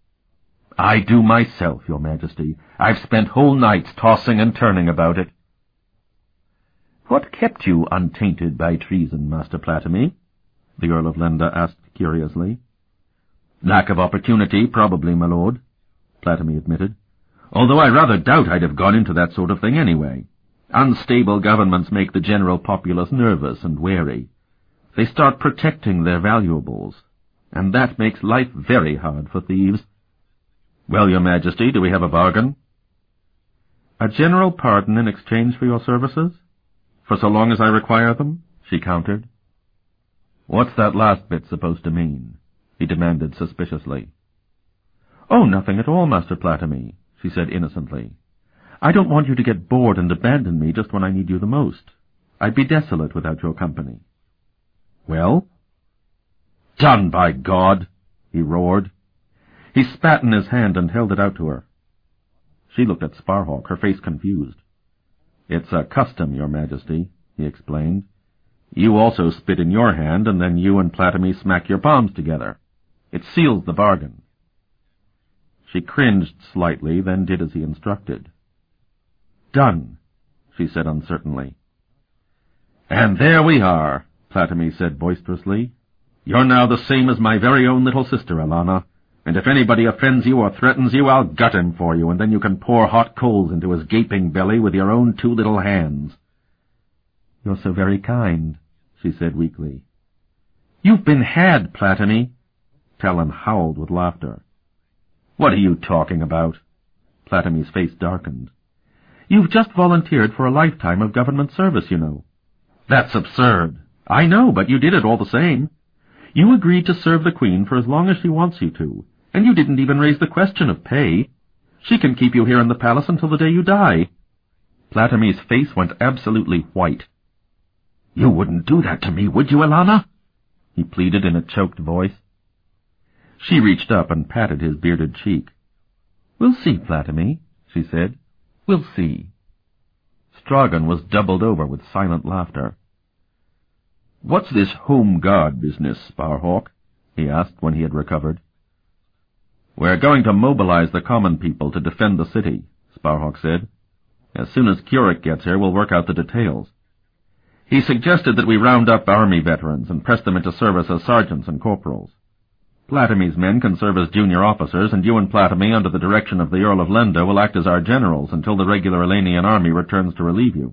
I do myself, Your Majesty. I've spent whole nights tossing and turning about it. What kept you untainted by treason, Master Platemy? The Earl of Lenda asked curiously. Lack of opportunity, probably, my lord, Platemy admitted, although I rather doubt I'd have gone into that sort of thing anyway. Unstable governments make the general populace nervous and wary. They start protecting their valuables, and that makes life very hard for thieves. Well, Your Majesty, do we have a bargain? A general pardon in exchange for your services? For so long as I require them? She countered. What's that last bit supposed to mean? He demanded suspiciously. Oh, nothing at all, Master Platemy, she said innocently. I don't want you to get bored and abandon me just when I need you the most. I'd be desolate without your company. Well? Done, by God! He roared. He spat in his hand and held it out to her. She looked at Sparhawk, her face confused. It's a custom, Your Majesty, he explained. You also spit in your hand, and then you and Platemy smack your palms together. It seals the bargain. She cringed slightly, then did as he instructed. Done, she said uncertainly. And there we are, Platemy said boisterously. You're now the same as my very own little sister, Elana, and if anybody offends you or threatens you, I'll gut him for you, and then you can pour hot coals into his gaping belly with your own two little hands. You're so very kind, she said weakly. You've been had, Platemy. Talon howled with laughter. What are you talking about? Platemy's face darkened. You've just volunteered for a lifetime of government service, you know. That's absurd. I know, but you did it all the same. You agreed to serve the Queen for as long as she wants you to, and you didn't even raise the question of pay. She can keep you here in the palace until the day you die. Platomy's face went absolutely white. "You wouldn't do that to me, would you, Alanna?" he pleaded in a choked voice. She reached up and patted his bearded cheek. "We'll see, Platomy," she said. "We'll see." Stragon was doubled over with silent laughter. "What's this home guard business, Sparhawk?" he asked when he had recovered. "We're going to mobilize the common people to defend the city," Sparhawk said. "As soon as Keurig gets here, we'll work out the details. He suggested that we round up army veterans and press them into service as sergeants and corporals. Platomy's men can serve as junior officers, and you and Platomy, under the direction of the Earl of Lenda, will act as our generals until the regular Elenian army returns to relieve you."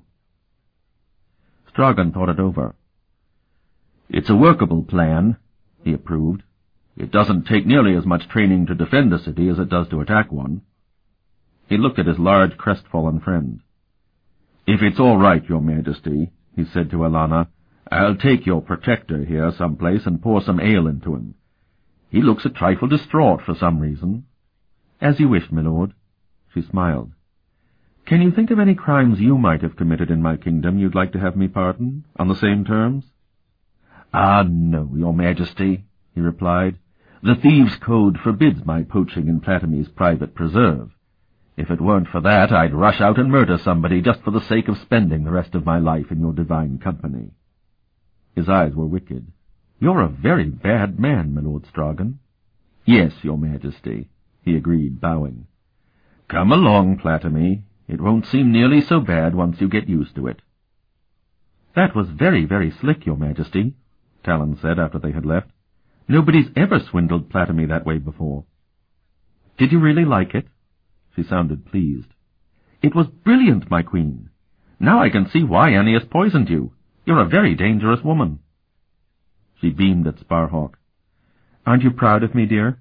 Stragon thought it over. "It's a workable plan," he approved. "It doesn't take nearly as much training to defend a city as it does to attack one." He looked at his large, crestfallen friend. "If it's all right, Your Majesty," he said to Alanna, "I'll take your protector here someplace and pour some ale into him. He looks a trifle distraught for some reason." "As you wish, my lord." She smiled. "Can you think of any crimes you might have committed in my kingdom you'd like to have me pardon, on the same terms?" "Ah, no, Your Majesty," he replied. "The thieves' code forbids my poaching in Platomy's private preserve. If it weren't for that, I'd rush out and murder somebody just for the sake of spending the rest of my life in your divine company." His eyes were wicked. "You're a very bad man, my Lord Stragon." "Yes, Your Majesty," he agreed, bowing. "Come along, Platomy. It won't seem nearly so bad once you get used to it." "That was very, very slick, Your Majesty," Talon said after they had left. "Nobody's ever swindled Platomy that way before." "Did you really like it?" She sounded pleased. "It was brilliant, my queen. Now I can see why Annius poisoned you. You're a very dangerous woman." She beamed at Sparhawk. "Aren't you proud of me, dear?"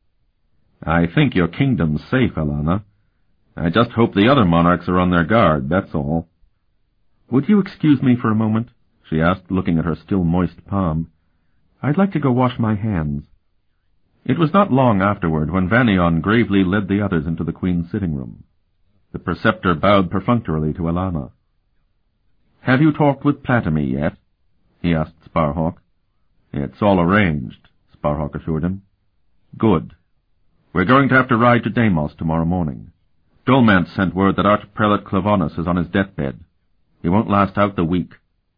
"I think your kingdom's safe, Alanna. I just hope the other monarchs are on their guard, that's all." "Would you excuse me for a moment?" she asked, looking at her still moist palm. "I'd like to go wash my hands." It was not long afterward when Vannion gravely led the others into the queen's sitting-room. The preceptor bowed perfunctorily to Alanna. "Have you talked with Platomy yet?" he asked Sparhawk. "It's all arranged," Sparhawk assured him. "Good. We're going to have to ride to Deimos tomorrow morning. Dolmant sent word that Archprelate Clavonus is on his deathbed. He won't last out the week."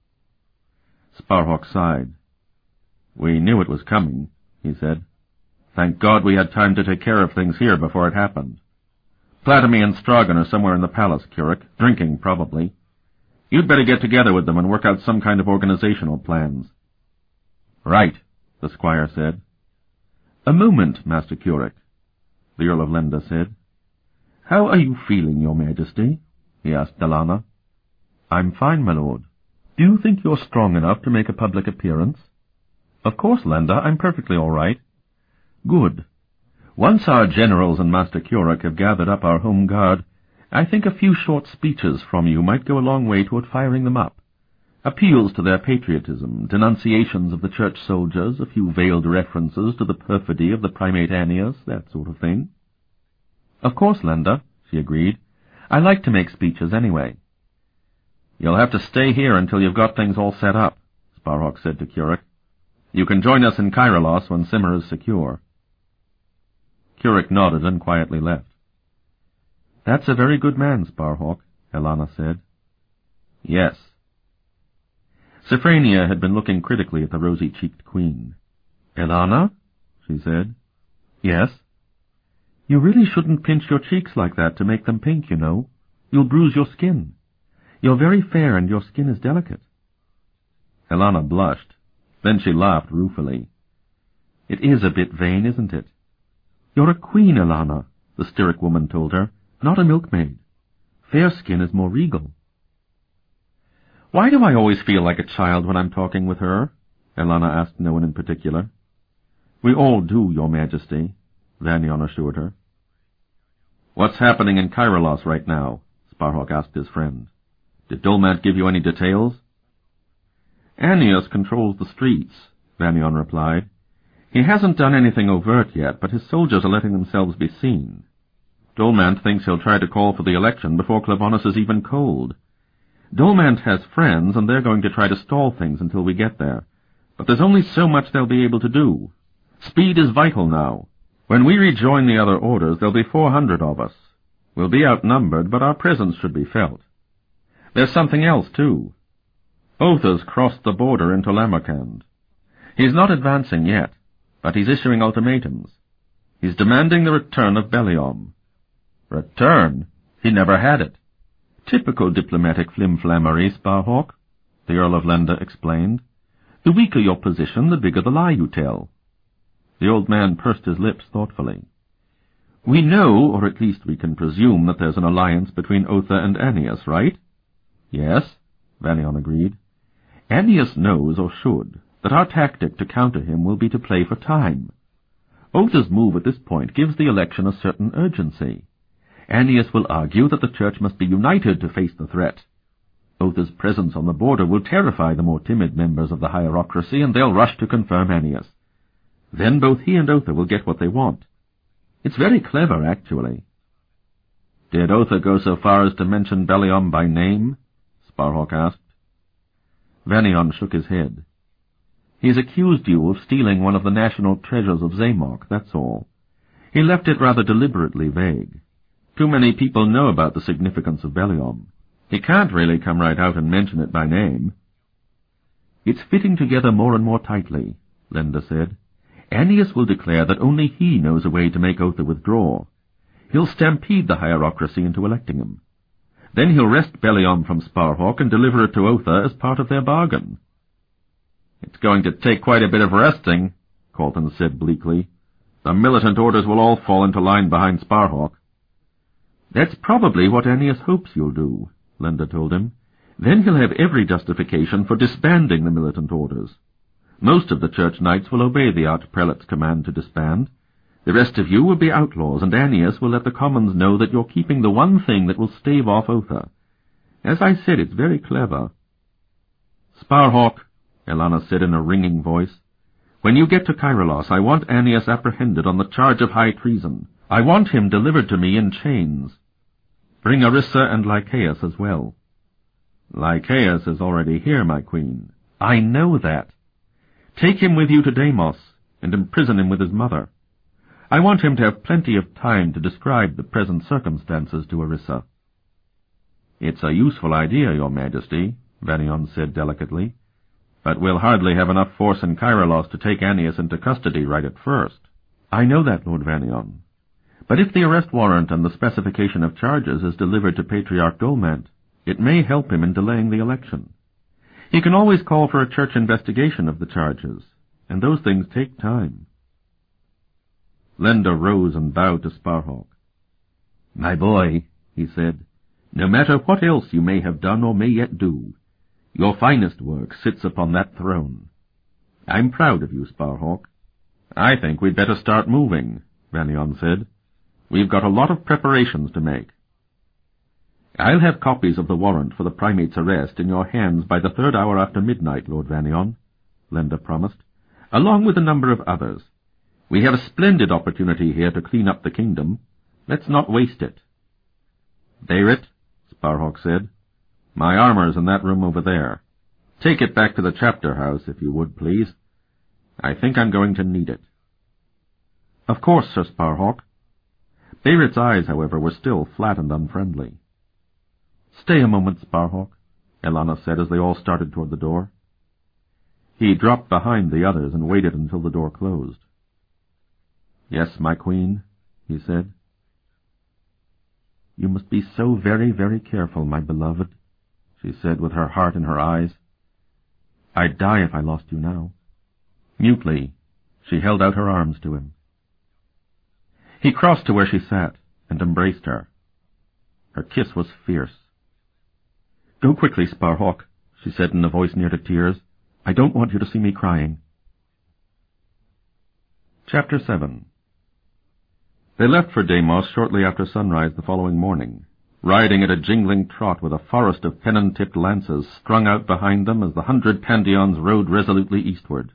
Sparhawk sighed. "We knew it was coming," he said. "Thank God we had time to take care of things here before it happened. Platomy and Stragon are somewhere in the palace, Keurig, drinking, probably. You'd better get together with them and work out some kind of organizational plans." "Right," the squire said. "A moment, Master Keurig," the Earl of Lenda said. "How are you feeling, Your Majesty?" he asked Alanna. "I'm fine, my lord. Do you think you're strong enough to make a public appearance?" "Of course, Lenda, I'm perfectly all right." "Good. Once our generals and Master Keurig have gathered up our home guard, I think a few short speeches from you might go a long way toward firing them up. Appeals to their patriotism, denunciations of the church soldiers, a few veiled references to the perfidy of the primate Annius, that sort of thing." "Of course, Lenda," she agreed. "I like to make speeches anyway." "You'll have to stay here until you've got things all set up," Sparhawk said to Keurig. "You can join us in Kairos when Simmer is secure." Keurig nodded and quietly left. "That's a very good man, Sparhawk," Alanna said. "Yes." Sophrania had been looking critically at the rosy-cheeked queen. "Alanna?" she said. "Yes?" "You really shouldn't pinch your cheeks like that to make them pink, you know. You'll bruise your skin. You're very fair and your skin is delicate." Alanna blushed. Then she laughed ruefully. "It is a bit vain, isn't it?" "You're a queen, Alanna," the Styric woman told her, "not a milkmaid. Fair skin is more regal." "Why do I always feel like a child when I'm talking with her?" Alanna asked no one in particular. "We all do, Your Majesty," Vannion assured her. "What's happening in Kairos right now?" Sparhawk asked his friend. "Did Dolmant give you any details?" "Annius controls the streets," Vannion replied. "He hasn't done anything overt yet, but his soldiers are letting themselves be seen. Dolmant thinks he'll try to call for the election before Clavonis is even cold. Dolmant has friends, and they're going to try to stall things until we get there. But there's only so much they'll be able to do. Speed is vital now. When we rejoin the other orders, there'll be four hundred of us. We'll be outnumbered, but our presence should be felt. There's something else, too. Otha's crossed the border into Lamerkand. He's not advancing yet, but he's issuing ultimatums. He's demanding the return of Belliom. Return? He never had it. Typical diplomatic flimflammery, Sparhawk, the Earl of Lenda explained. The weaker your position, the bigger the lie you tell. The old man pursed his lips thoughtfully. We know, or at least we can presume, that there's an alliance between Otha and Annius, right? Yes, Valion agreed. Annius knows, or should, that our tactic to counter him will be to play for time. Otha's move at this point gives the election a certain urgency. Annius will argue that the Church must be united to face the threat. Otha's presence on the border will terrify the more timid members of the hierocracy, and they'll rush to confirm Annius. Then both he and Otha will get what they want. It's very clever, actually. Did Otha go so far as to mention Belliom by name? Sparhawk asked. Vanion shook his head. He's accused you of stealing one of the national treasures of Zamock, that's all. He left it rather deliberately vague. Too many people know about the significance of Belliom. He can't really come right out and mention it by name. It's fitting together more and more tightly, Lenda said. Annius will declare that only he knows a way to make Otha withdraw. He'll stampede the hierocracy into electing him. Then he'll wrest Belliom from Sparhawk and deliver it to Otha as part of their bargain. It's going to take quite a bit of wresting, Colton said bleakly. The militant orders will all fall into line behind Sparhawk. That's probably what Annius hopes you'll do, Lenda told him. Then he'll have every justification for disbanding the militant orders. Most of the church knights will obey the archprelate's command to disband. The rest of you will be outlaws, and Annius will let the commons know that you're keeping the one thing that will stave off Otha. As I said, it's very clever. Sparhawk, Elana said in a ringing voice, when you get to Kyrilos, I want Annius apprehended on the charge of high treason. I want him delivered to me in chains. Bring Arissa and Lycaeus as well. Lycaeus is already here, my queen. I know that. Take him with you to Deimos, and imprison him with his mother. I want him to have plenty of time to describe the present circumstances to Arissa. It's a useful idea, your majesty, Vanion said delicately, but we'll hardly have enough force in Kyrilos to take Annius into custody right at first. I know that, Lord Vanion. But if the arrest warrant and the specification of charges is delivered to Patriarch Dolmant, it may help him in delaying the election. He can always call for a church investigation of the charges, and those things take time. Lenda rose and bowed to Sparhawk. My boy, he said, no matter what else you may have done or may yet do, your finest work sits upon that throne. I'm proud of you, Sparhawk. I think we'd better start moving, Vanion said. We've got a lot of preparations to make. I'll have copies of the warrant for the primate's arrest in your hands by the third hour after midnight, Lord Vanion, Lenda promised, along with a number of others. We have a splendid opportunity here to clean up the kingdom. Let's not waste it. Beirit, Sparhawk said, my armor's in that room over there. Take it back to the chapter house, if you would, please. I think I'm going to need it. Of course, Sir Sparhawk. Beirit's eyes, however, were still flat and unfriendly. Stay a moment, Sparhawk, Elana said as they all started toward the door. He dropped behind the others and waited until the door closed. Yes, my queen, he said. You must be so very, very careful, my beloved, she said with her heart in her eyes. I'd die if I lost you now. Mutely, she held out her arms to him. He crossed to where she sat and embraced her. Her kiss was fierce. Go quickly, Sparhawk, she said in a voice near to tears. I don't want you to see me crying. Chapter seven. They left for Deimos shortly after sunrise the following morning, riding at a jingling trot with a forest of pennon-tipped lances strung out behind them as the hundred Pandions rode resolutely eastward.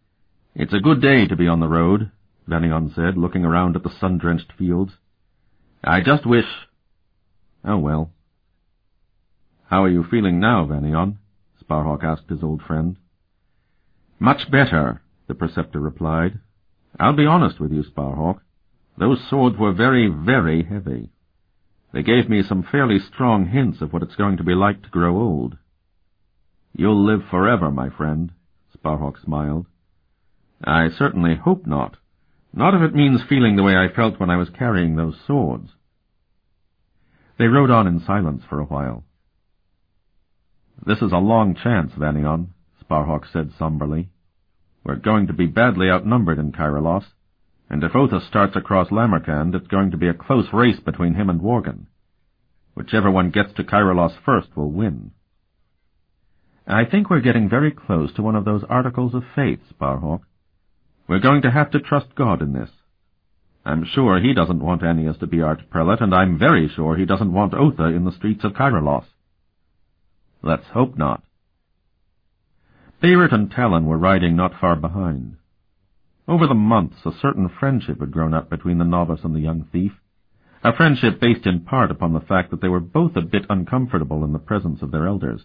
It's a good day to be on the road, Vanion said, looking around at the sun-drenched fields. I just wish... Oh, well. How are you feeling now, Vanion? Sparhawk asked his old friend. Much better, the preceptor replied. I'll be honest with you, Sparhawk. Those swords were very, very heavy. They gave me some fairly strong hints of what it's going to be like to grow old. You'll live forever, my friend, Sparhawk smiled. I certainly hope not. Not if it means feeling the way I felt when I was carrying those swords. They rode on in silence for a while. This is a long chance, Vanion, Sparhawk said somberly. We're going to be badly outnumbered in Kairos, and if Othus starts across Lamerkand, it's going to be a close race between him and Worgen. Whichever one gets to Kairos first will win. I think we're getting very close to one of those articles of faith, Sparhawk. We're going to have to trust God in this. I'm sure he doesn't want Annius to be archprelate, and I'm very sure he doesn't want Otha in the streets of Kairos. Let's hope not. Beirut and Talon were riding not far behind. Over the months, a certain friendship had grown up between the novice and the young thief, a friendship based in part upon the fact that they were both a bit uncomfortable in the presence of their elders.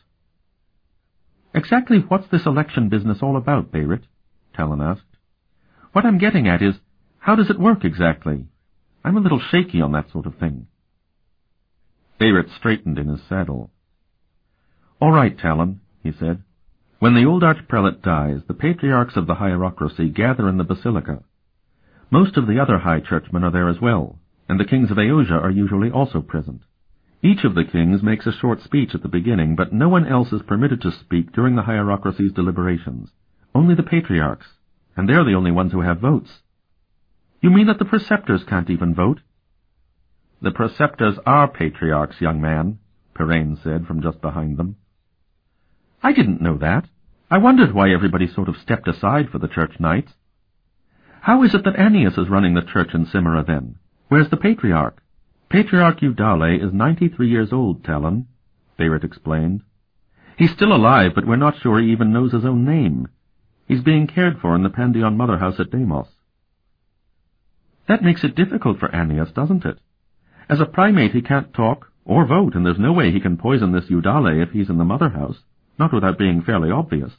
Exactly what's this election business all about, Beirut? Talon asked. What I'm getting at is, how does it work exactly? I'm a little shaky on that sort of thing. Beirut straightened in his saddle. All right, Talon, he said. When the old archprelate dies, the patriarchs of the hierocracy gather in the basilica. Most of the other high churchmen are there as well, and the kings of Eosia are usually also present. Each of the kings makes a short speech at the beginning, but no one else is permitted to speak during the hierocracy's deliberations. Only the patriarchs, and they're the only ones who have votes. You mean that the preceptors can't even vote? The preceptors are patriarchs, young man, Pirene said from just behind them. I didn't know that. I wondered why everybody sort of stepped aside for the church knights. How is it that Annius is running the church in Cimera, then? Where's the patriarch? Patriarch Eudale is ninety-three years old, Talon, Beirut explained. He's still alive, but we're not sure he even knows his own name. He's being cared for in the Pandion Mother House at Deimos. That makes it difficult for Annius, doesn't it? As a primate he can't talk or vote, and there's no way he can poison this Eudale if he's in the Mother House. Not without being fairly obvious.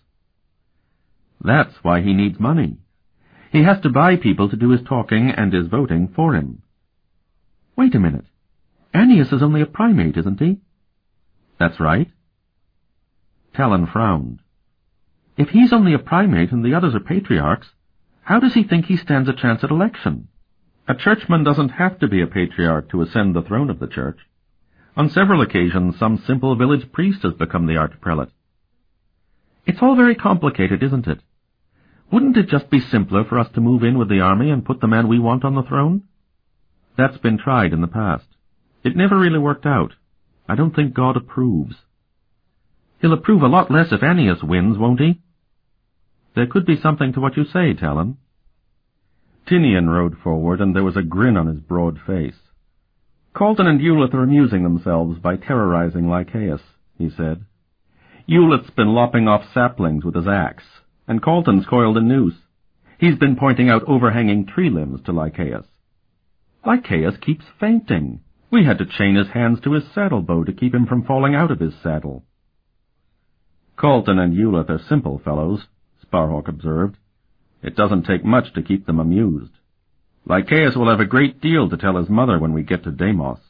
That's why he needs money. He has to buy people to do his talking and his voting for him. Wait a minute. Annius is only a primate, isn't he? That's right. Talon frowned. If he's only a primate and the others are patriarchs, how does he think he stands a chance at election? A churchman doesn't have to be a patriarch to ascend the throne of the church. On several occasions, some simple village priest has become the archprelate. It's all very complicated, isn't it? Wouldn't it just be simpler for us to move in with the army and put the man we want on the throne? That's been tried in the past. It never really worked out. I don't think God approves. He'll approve a lot less if Annius wins, won't he? There could be something to what you say, Talon. Tinian rode forward, and there was a grin on his broad face. Colton and Eulith are amusing themselves by terrorizing Lycaeus, he said. Eulith's been lopping off saplings with his axe, and Colton's coiled a noose. He's been pointing out overhanging tree limbs to Lycaeus. Lycaeus keeps fainting. We had to chain his hands to his saddle bow to keep him from falling out of his saddle. Colton and Eulith are simple fellows, Sparhawk observed. It doesn't take much to keep them amused. Lycaeus will have a great deal to tell his mother when we get to Deimos.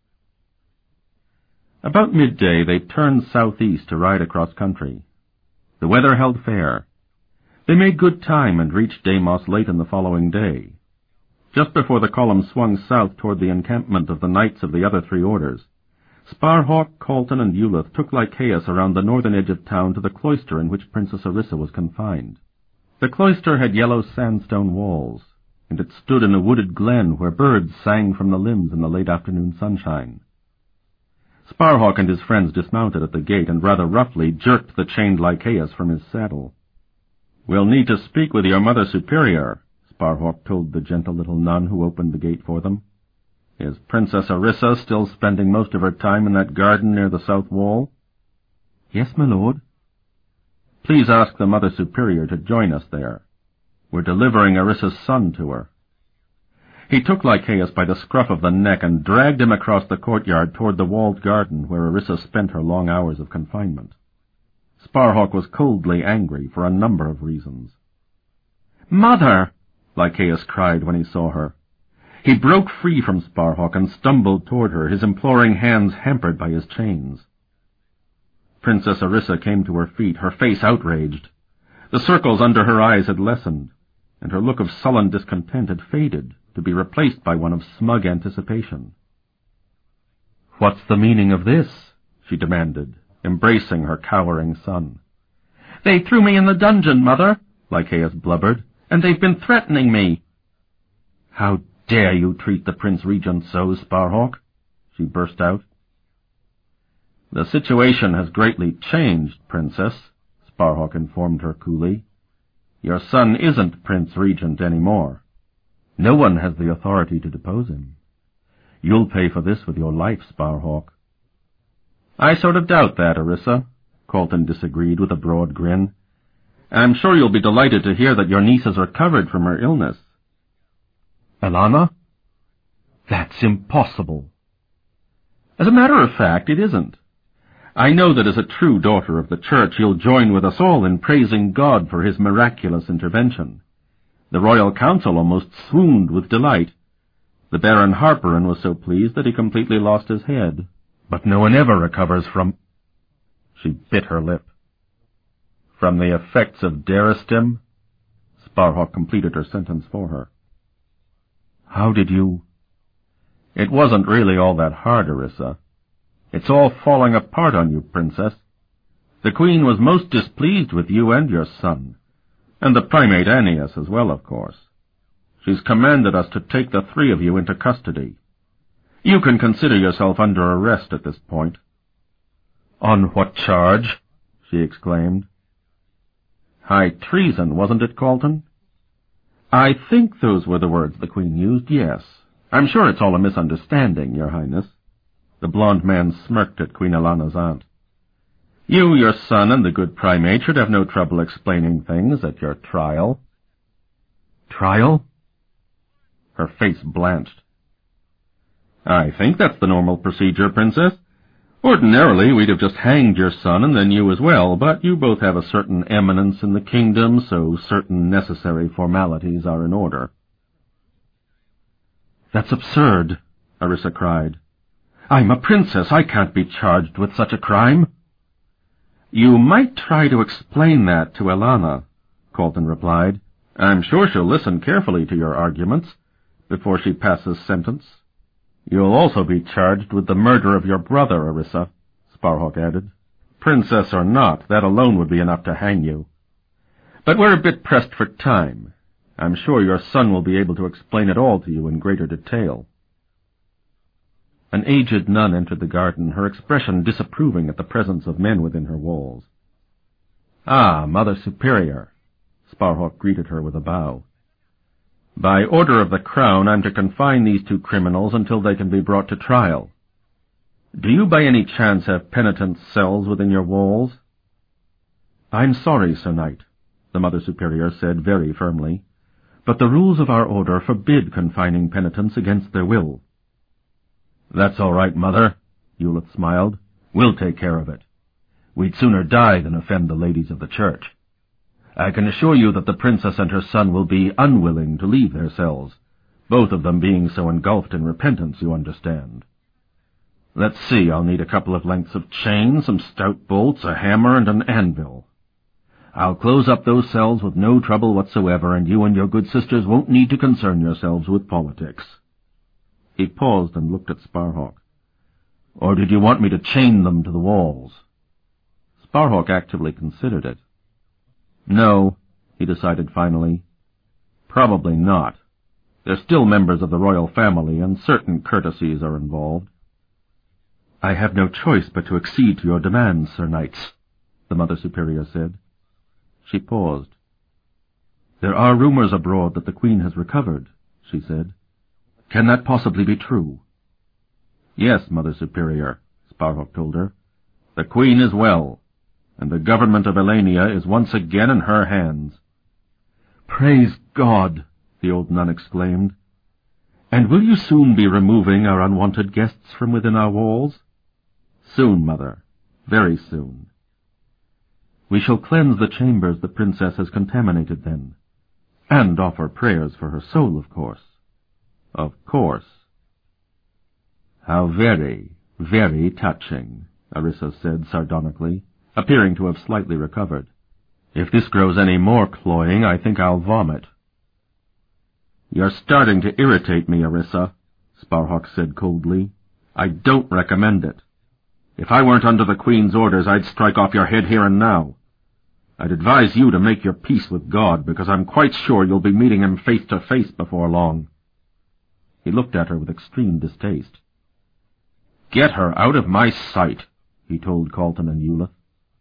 About midday they turned southeast to ride across country. The weather held fair. They made good time and reached Deimos late in the following day. Just before the column swung south toward the encampment of the knights of the other three orders, Sparhawk, Colton, and Eulith took Lycaeus around the northern edge of town to the cloister in which Princess Orissa was confined. The cloister had yellow sandstone walls, and it stood in a wooded glen where birds sang from the limbs in the late afternoon sunshine. Sparhawk and his friends dismounted at the gate and rather roughly jerked the chained Lycaeus from his saddle. "We'll need to speak with your Mother Superior," Sparhawk told the gentle little nun who opened the gate for them. "Is Princess Orissa still spending most of her time in that garden near the south wall?" "Yes, my lord." "Please ask the Mother Superior to join us there. We're delivering Orissa's son to her." He took Lycaeus by the scruff of the neck and dragged him across the courtyard toward the walled garden where Orissa spent her long hours of confinement. Sparhawk was coldly angry for a number of reasons. "Mother!" Lycaeus cried when he saw her. He broke free from Sparhawk and stumbled toward her, his imploring hands hampered by his chains. Princess Orissa came to her feet, her face outraged. The circles under her eyes had lessened, and her look of sullen discontent had faded, to be replaced by one of smug anticipation. "What's the meaning of this?" she demanded, embracing her cowering son. "They threw me in the dungeon, Mother," Lycaeus blubbered, "and they've been threatening me." "How dare you treat the Prince Regent so, Sparhawk?" she burst out. "The situation has greatly changed, Princess," Sparhawk informed her coolly. "Your son isn't Prince Regent any more. No one has the authority to depose him. You'll pay for this with your life, Sparhawk." "I sort of doubt that, Orissa," Colton disagreed with a broad grin. "I'm sure you'll be delighted to hear that your niece has recovered from her illness." "Alanna? That's impossible." "As a matter of fact, it isn't. I know that as a true daughter of the Church you'll join with us all in praising God for his miraculous intervention. The Royal Council almost swooned with delight. The Baron Harperin was so pleased that he completely lost his head. But no one ever recovers from—" She bit her lip. "From the effects of Darastim?" Sparhawk completed her sentence for her. "How did you—" "It wasn't really all that hard, Orissa. It's all falling apart on you, Princess. The Queen was most displeased with you and your son, and the Primate Annius as well, of course. She's commanded us to take the three of you into custody. You can consider yourself under arrest at this point." "On what charge?" she exclaimed. "High treason, wasn't it, Colton?" "I think those were the words the Queen used, yes. I'm sure it's all a misunderstanding, Your Highness." The blond man smirked at Queen Alanna's aunt. "You, your son, and the good Primate should have no trouble explaining things at your trial." "Trial?" Her face blanched. "I think that's the normal procedure, Princess. Ordinarily, we'd have just hanged your son and then you as well, but you both have a certain eminence in the kingdom, so certain necessary formalities are in order." "That's absurd," Orissa cried. "I'm a princess. I can't be charged with such a crime." "You might try to explain that to Alanna," Colton replied. "I'm sure she'll listen carefully to your arguments before she passes sentence." "You'll also be charged with the murder of your brother, Orissa," Sparhawk added. "Princess or not, that alone would be enough to hang you. But we're a bit pressed for time. I'm sure your son will be able to explain it all to you in greater detail." An aged nun entered the garden, her expression disapproving at the presence of men within her walls. "Ah, Mother Superior," Sparhawk greeted her with a bow. "By order of the Crown, I'm to confine these two criminals until they can be brought to trial. Do you by any chance have penitents' cells within your walls?" "I'm sorry, Sir Knight," the Mother Superior said very firmly, "but the rules of our order forbid confining penitents against their will." "That's all right, Mother," Hewlett smiled. "We'll take care of it. We'd sooner die than offend the ladies of the Church. I can assure you that the Princess and her son will be unwilling to leave their cells, both of them being so engulfed in repentance, you understand. Let's see, I'll need a couple of lengths of chain, some stout bolts, a hammer, and an anvil. I'll close up those cells with no trouble whatsoever, and you and your good sisters won't need to concern yourselves with politics." He paused and looked at Sparhawk. "Or did you want me to chain them to the walls?" Sparhawk actively considered it. "No," he decided finally. "Probably not. They're still members of the royal family, and certain courtesies are involved." "I have no choice but to accede to your demands, Sir Knights," the Mother Superior said. She paused. "There are rumors abroad that the Queen has recovered," she said. "Can that possibly be true?" "Yes, Mother Superior," Sparhawk told her. "The Queen is well, and the government of Elenia is once again in her hands." "Praise God!" the old nun exclaimed. And will you soon be removing our unwanted guests from within our walls? Soon, mother, very soon. We shall cleanse the chambers the princess has contaminated then, and offer prayers for her soul, of course. Of course. How very, very touching, Orissa said sardonically, appearing to have slightly recovered. If this grows any more cloying, I think I'll vomit. You're starting to irritate me, Orissa, Sparhawk said coldly. I don't recommend it. If I weren't under the Queen's orders, I'd strike off your head here and now. I'd advise you to make your peace with God, because I'm quite sure you'll be meeting him face to face before long. He looked at her with extreme distaste. Get her out of my sight, he told Calton and Eulith.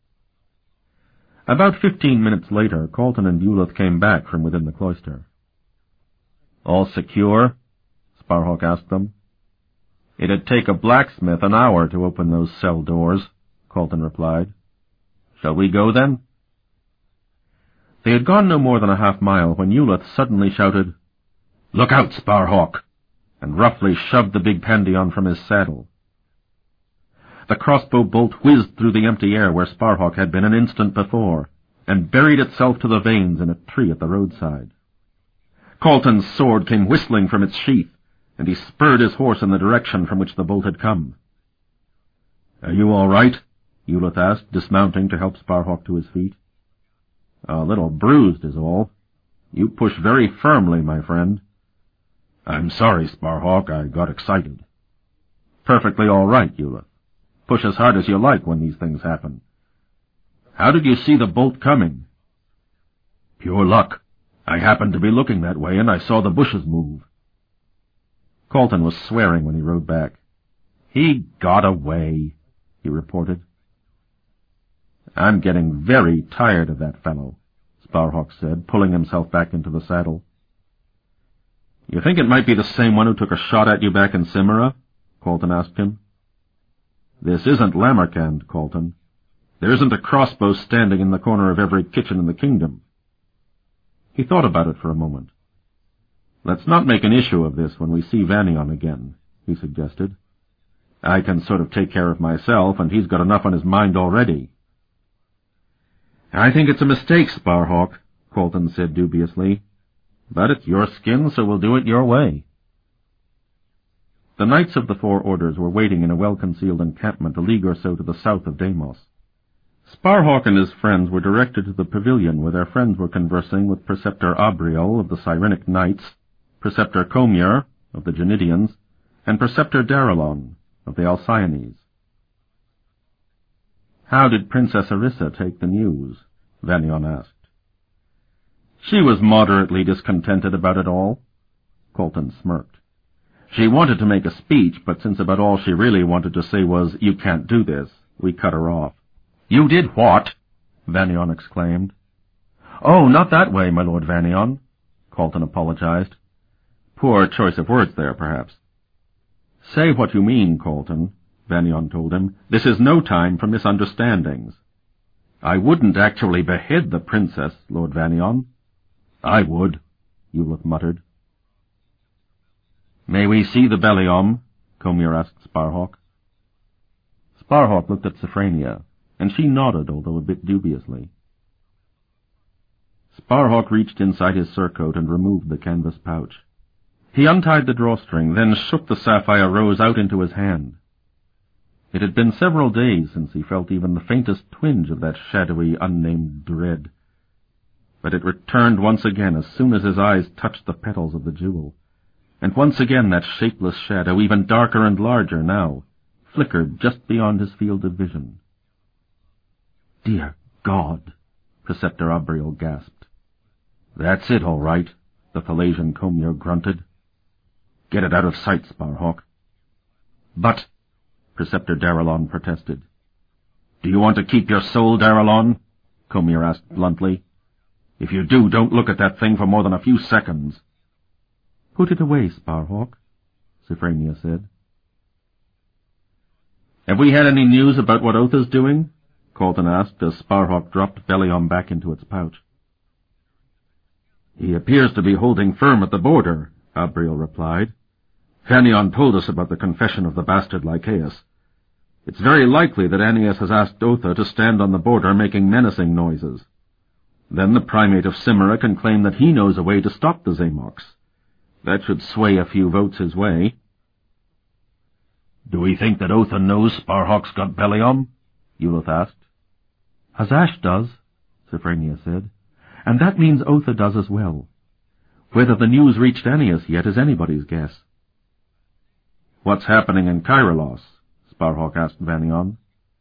About fifteen minutes later, Calton and Eulith came back from within the cloister. All secure? Sparhawk asked them. It'd take a blacksmith an hour to open those cell doors, Calton replied. Shall we go then? They had gone no more than a half mile when Eulith suddenly shouted, Look out, Sparhawk! And roughly shoved the big Pandion from his saddle. The crossbow bolt whizzed through the empty air where Sparhawk had been an instant before, and buried itself to the vanes in a tree at the roadside. Calton's sword came whistling from its sheath, and he spurred his horse in the direction from which the bolt had come. Are you all right? Eulith asked, dismounting to help Sparhawk to his feet. A little bruised is all. You push very firmly, my friend. I'm sorry, Sparhawk, I got excited. Perfectly all right, Eulith. Push as hard as you like when these things happen. How did you see the bolt coming? Pure luck. I happened to be looking that way, and I saw the bushes move. Calton was swearing when he rode back. He got away, he reported. I'm getting very tired of that fellow, Sparhawk said, pulling himself back into the saddle. You think it might be the same one who took a shot at you back in Cimera? Calton asked him. This isn't Lamercand, Calton. There isn't a crossbow standing in the corner of every kitchen in the kingdom. He thought about it for a moment. Let's not make an issue of this when we see Vannion again, he suggested. I can sort of take care of myself, and he's got enough on his mind already. I think it's a mistake, Sparhawk, Calton said dubiously. But it's your skin, so we'll do it your way. The Knights of the Four Orders were waiting in a well-concealed encampment a league or so to the south of Deimos. Sparhawk and his friends were directed to the pavilion where their friends were conversing with Preceptor Abriel of the Cyrenic Knights, Preceptor Comier of the Genidians, and Preceptor Daralon of the Alcyones. How did Princess Orissa take the news? Vannion asked. She was moderately discontented about it all. Calton smirked. She wanted to make a speech, but since about all she really wanted to say was, you can't do this, we cut her off. You did what? Vannion exclaimed. Oh, not that way, my Lord Vannion, Calton apologized. Poor choice of words there, perhaps. Say what you mean, Calton, Vannion told him. This is no time for misunderstandings. I wouldn't actually behead the princess, Lord Vannion. I would, Eulith muttered. May we see the Bellium? Comier asked Sparhawk. Sparhawk looked at Sophrania, and she nodded, although a bit dubiously. Sparhawk reached inside his surcoat and removed the canvas pouch. He untied the drawstring, then shook the sapphire rose out into his hand. It had been several days since he felt even the faintest twinge of that shadowy, unnamed dread. But it returned once again as soon as his eyes touched the petals of the jewel. And once again that shapeless shadow, even darker and larger now, flickered just beyond his field of vision. Dear God, Preceptor Abriel gasped. That's it, all right, the Thalassian Comier grunted. Get it out of sight, Sparhawk. But, Preceptor Daralon protested. Do you want to keep your soul, Daralon? Comier asked bluntly. If you do, don't look at that thing for more than a few seconds. Put it away, Sparhawk, Sophrania said. Have we had any news about what Otha's doing? Calton asked as Sparhawk dropped Bellium back into its pouch. He appears to be holding firm at the border, Abriel replied. Phanion told us about the confession of the bastard Lycaeus. It's very likely that Annius has asked Otha to stand on the border making menacing noises. Then the primate of Cimera can claim that he knows a way to stop the Zamox. That should sway a few votes his way. Do we think that Otha knows Sparhawk's got Bellium? Eulith asked. Hazash does, Sophrania said, and that means Otha does as well. Whether the news reached Annius yet is anybody's guess. What's happening in Kairos? Sparhawk asked Vanion.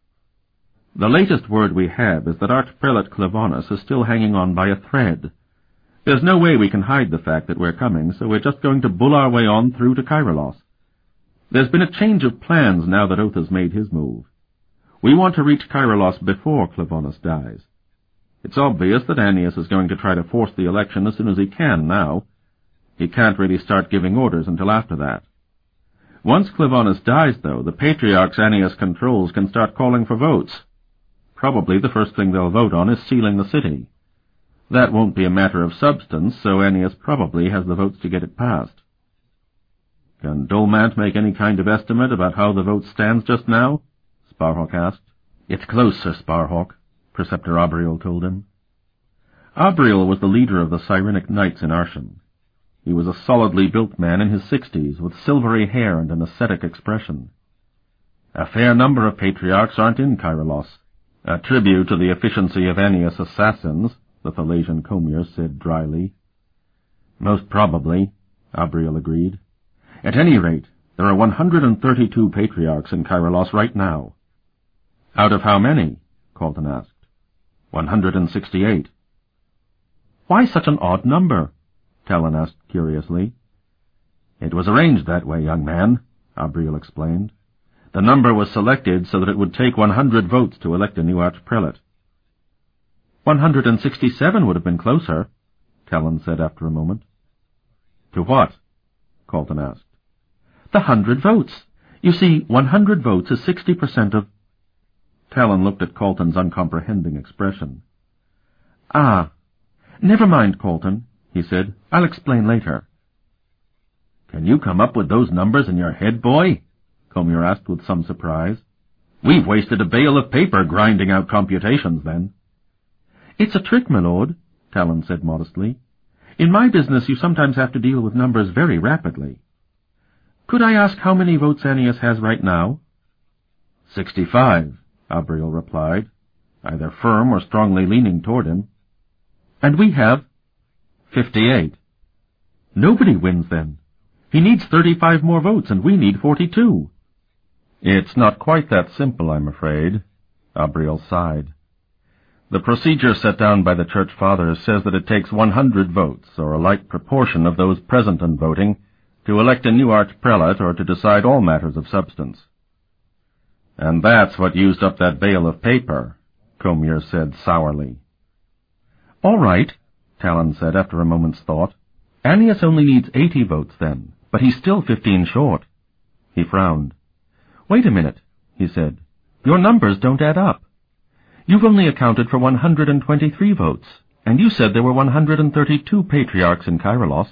The latest word we have is that Archprelate Clavonus is still hanging on by a thread. There's no way we can hide the fact that we're coming, so we're just going to bull our way on through to Kairos. There's been a change of plans now that Otha's made his move. We want to reach Kairos before Clavonus dies. It's obvious that Annius is going to try to force the election as soon as he can now. He can't really start giving orders until after that. Once Clavonus dies, though, the patriarchs Annius controls can start calling for votes. Probably the first thing they'll vote on is sealing the city. That won't be a matter of substance, so Annius probably has the votes to get it passed. Can Dolmant make any kind of estimate about how the vote stands just now? Sparhawk asked. It's close, Sir Sparhawk, Preceptor Abriel told him. Abriel was the leader of the Cyrenaic Knights in Arshan. He was a solidly built man in his sixties, with silvery hair and an ascetic expression. A fair number of patriarchs aren't in Kairos, a tribute to the efficiency of Annius' assassins, the Thalassian Comir said dryly. Most probably, Abriel agreed. At any rate, there are one hundred thirty-two patriarchs in Kairos right now. Out of how many? Colton asked. one hundred sixty-eight. Why such an odd number? Talon asked curiously. It was arranged that way, young man, Abriel explained. The number was selected so that it would take one hundred votes to elect a new archprelate. One hundred and sixty-seven would have been closer, Talon said after a moment. To what? Colton asked. The hundred votes. You see, one hundred votes is sixty percent of... Talon looked at Colton's uncomprehending expression. Ah, never mind, Colton, he said. I'll explain later. Can you come up with those numbers in your head, boy? Comir asked with some surprise. We've wasted a bale of paper grinding out computations, then. It's a trick, my lord, Talon said modestly. In my business you sometimes have to deal with numbers very rapidly. Could I ask how many votes Annius has right now? Sixty-five, Abriel replied, either firm or strongly leaning toward him. And we have... Fifty-eight. Nobody wins, then. He needs thirty-five more votes, and we need forty-two. It's not quite that simple, I'm afraid, Abriel sighed. The procedure set down by the Church Fathers says that it takes one hundred votes, or a like proportion of those present and voting, to elect a new archprelate or to decide all matters of substance. And that's what used up that bale of paper, Comir said sourly. All right, Talon said after a moment's thought. Annius only needs eighty votes, then, but he's still fifteen short. He frowned. Wait a minute, he said. Your numbers don't add up. You've only accounted for one hundred and twenty-three votes, and you said there were one hundred and thirty-two patriarchs in Kairos.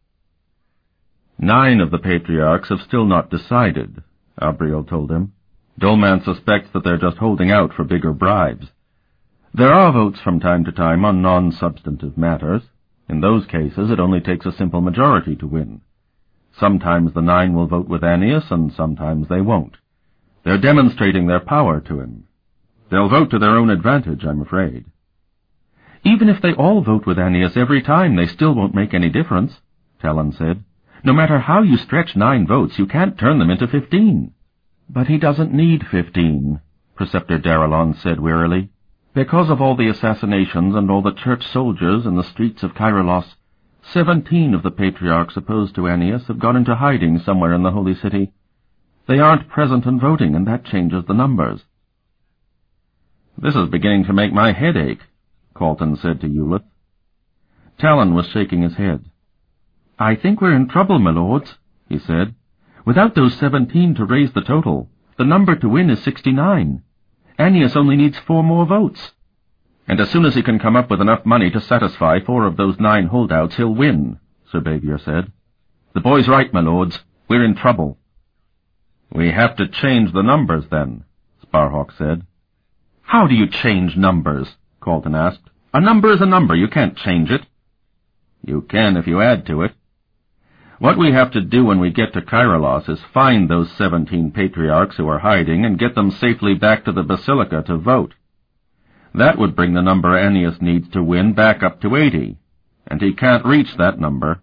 Nine of the patriarchs have still not decided, Abriel told him. Dolman suspects that they're just holding out for bigger bribes. There are votes from time to time on non-substantive matters. In those cases, it only takes a simple majority to win. Sometimes the nine will vote with Annius, and sometimes they won't. They're demonstrating their power to him. They'll vote to their own advantage, I'm afraid. Even if they all vote with Annius every time, they still won't make any difference, Talon said. No matter how you stretch nine votes, you can't turn them into fifteen. But he doesn't need fifteen, Preceptor Daralon said wearily. Because of all the assassinations and all the church soldiers in the streets of Kairos, seventeen of the patriarchs opposed to Annius have gone into hiding somewhere in the Holy City. They aren't present and voting, and that changes the numbers. This is beginning to make my head ache, Colton said to Eulith. Talon was shaking his head. I think we're in trouble, my lords, he said. Without those seventeen to raise the total, the number to win is sixty-nine. Annius only needs four more votes. And as soon as he can come up with enough money to satisfy four of those nine holdouts, he'll win, Sir Bavier said. The boy's right, my lords. We're in trouble." "We have to change the numbers, then," Sparhawk said. "How do you change numbers?" Calton asked. "A number is a number. You can't change it." "You can if you add to it. What we have to do when we get to Kairos is find those seventeen patriarchs who are hiding and get them safely back to the Basilica to vote. That would bring the number Annius needs to win back up to eighty, and he can't reach that number."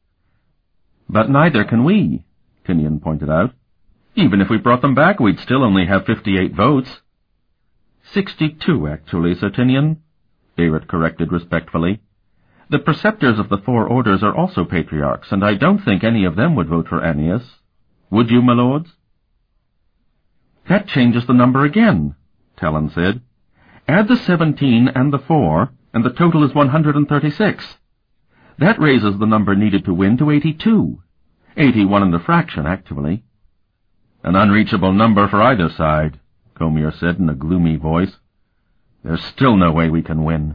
"But neither can we," Tinian pointed out. "Even if we brought them back, we'd still only have fifty-eight votes." Sixty-two, actually, Sir Tinian," Beirut corrected respectfully. "The preceptors of the four orders are also patriarchs, and I don't think any of them would vote for Annius. Would you, my lords?" "That changes the number again," Talon said. "Add the seventeen and the four, and the total is one hundred thirty-six. That raises the number needed to win to eighty-two. Eighty-one and a fraction, actually." "An unreachable number for either side," Comier said in a gloomy voice. "There's still no way we can win."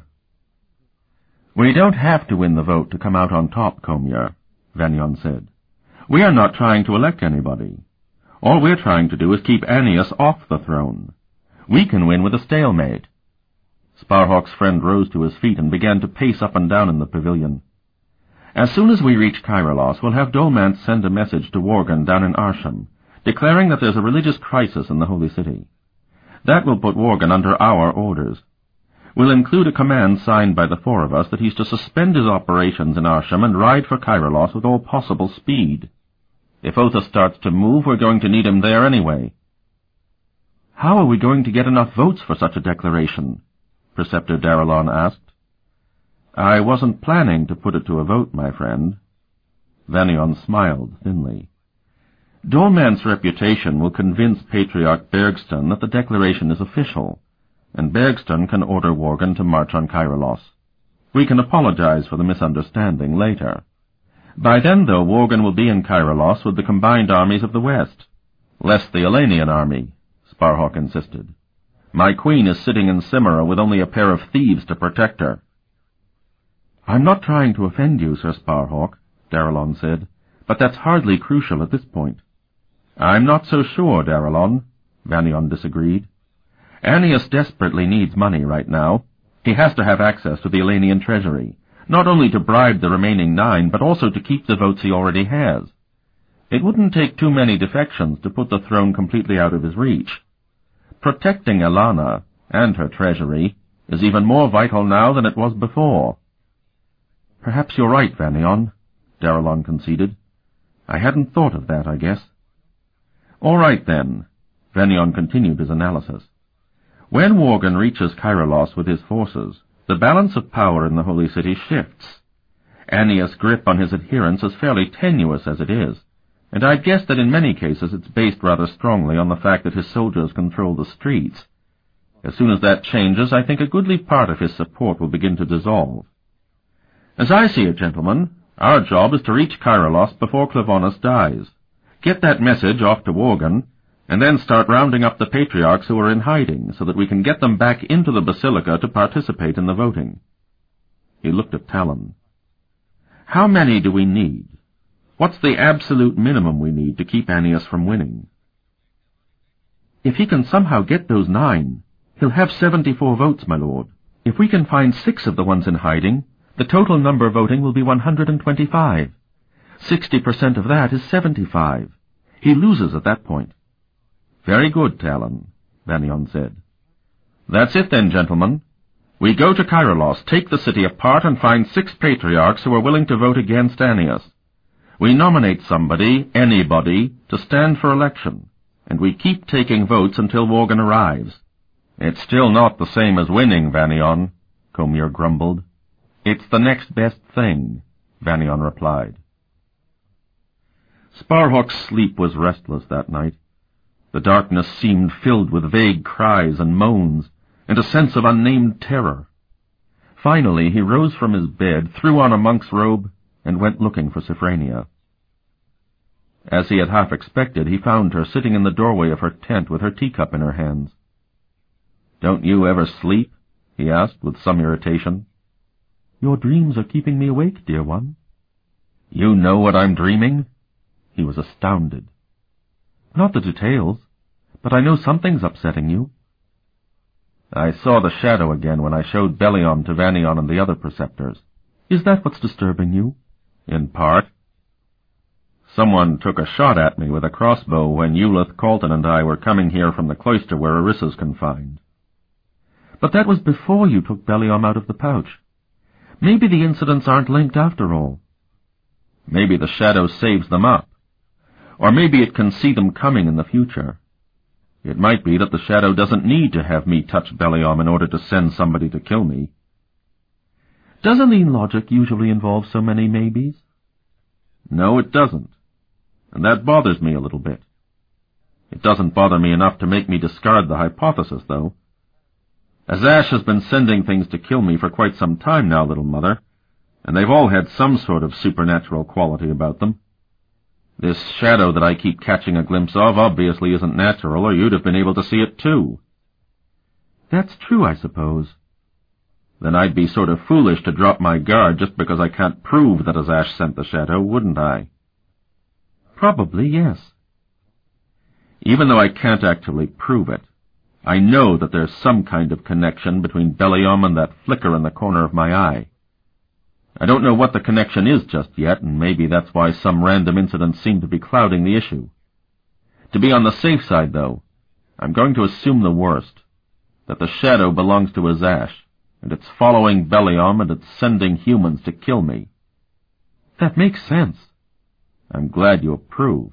"We don't have to win the vote to come out on top, Comier," Vannion said. "We are not trying to elect anybody. All we're trying to do is keep Annius off the throne. We can win with a stalemate." Sparhawk's friend rose to his feet and began to pace up and down in the pavilion. "As soon as we reach Kairos, we'll have Dolmance send a message to Worgen down in Arsham, declaring that there's a religious crisis in the Holy City. That will put Worgen under our orders. We'll include a command signed by the four of us that he's to suspend his operations in Arsham and ride for Kairos with all possible speed. If Othas starts to move, we're going to need him there anyway." "How are we going to get enough votes for such a declaration?" Preceptor Daralon asked. "I wasn't planning to put it to a vote, my friend." Vannion smiled thinly. "Dolman's reputation will convince Patriarch Bergston that the declaration is official, and Bergston can order Worgen to march on Kairos. We can apologize for the misunderstanding later. By then, though, Worgen will be in Kairos with the combined armies of the West. Less the Elenian army," Sparhawk insisted. "My queen is sitting in Cimera with only a pair of thieves to protect her." "I'm not trying to offend you, Sir Sparhawk," Daralon said, "but that's hardly crucial at this point." "I'm not so sure, Daralon," Vannion disagreed. "Annius desperately needs money right now. He has to have access to the Elenian treasury, not only to bribe the remaining nine, but also to keep the votes he already has. It wouldn't take too many defections to put the throne completely out of his reach. Protecting Elana and her treasury is even more vital now than it was before." "Perhaps you're right, Vannion," Daralon conceded. "I hadn't thought of that, I guess." "All right, then," Vannion continued his analysis. "When Worgen reaches Kairos with his forces, the balance of power in the Holy City shifts. Annius' grip on his adherents is fairly tenuous as it is, and I'd guess that in many cases it's based rather strongly on the fact that his soldiers control the streets. As soon as that changes, I think a goodly part of his support will begin to dissolve. As I see it, gentlemen, our job is to reach Kairos before Clavonus dies, get that message off to Worgen, and then start rounding up the patriarchs who are in hiding so that we can get them back into the Basilica to participate in the voting." He looked at Talon. "How many do we need? What's the absolute minimum we need to keep Annius from winning?" "If he can somehow get those nine, he'll have seventy-four votes, my lord. If we can find six of the ones in hiding, the total number voting will be one hundred twenty-five. Sixty percent of that is seventy-five. He loses at that point." "Very good, Talon," Vannion said. "That's it then, gentlemen. We go to Kairos, take the city apart, and find six patriarchs who are willing to vote against Annius. We nominate somebody, anybody, to stand for election, and we keep taking votes until Worgen arrives." "It's still not the same as winning, Vannion," Comier grumbled. "It's the next best thing," Vannion replied. Sparhawk's sleep was restless that night. The darkness seemed filled with vague cries and moans, and a sense of unnamed terror. Finally he rose from his bed, threw on a monk's robe, and went looking for Siphrania. As he had half expected, he found her sitting in the doorway of her tent with her teacup in her hands. "Don't you ever sleep?" he asked with some irritation. "Your dreams are keeping me awake, dear one." "You know what I'm dreaming?" He was astounded. Not the details, but I know something's upsetting you. I saw the shadow again when I showed Beliom to Vanion and the other preceptors. Is that what's disturbing you? In part. Someone took a shot at me with a crossbow when Eulith, Colton, and I were coming here from the cloister where Orissa's confined. But that was before you took Beliom out of the pouch. Maybe the incidents aren't linked after all. Maybe the shadow saves them up. Or maybe it can see them coming in the future. It might be that the shadow doesn't need to have me touch Beliom in order to send somebody to kill me. Does Aline logic usually involve so many maybes? No, it doesn't. And that bothers me a little bit. It doesn't bother me enough to make me discard the hypothesis, though. Azash has been sending things to kill me for quite some time now, little mother, and they've all had some sort of supernatural quality about them. This shadow that I keep catching a glimpse of obviously isn't natural, or you'd have been able to see it too. That's true, I suppose. Then I'd be sort of foolish to drop my guard just because I can't prove that Azash sent the shadow, wouldn't I? Probably, yes. Even though I can't actually prove it, I know that there's some kind of connection between Beliom and that flicker in the corner of my eye. I don't know what the connection is just yet, and maybe that's why some random incidents seem to be clouding the issue. To be on the safe side, though, I'm going to assume the worst, that the shadow belongs to Azash, and it's following Beliom and it's sending humans to kill me. That makes sense. I'm glad you approve.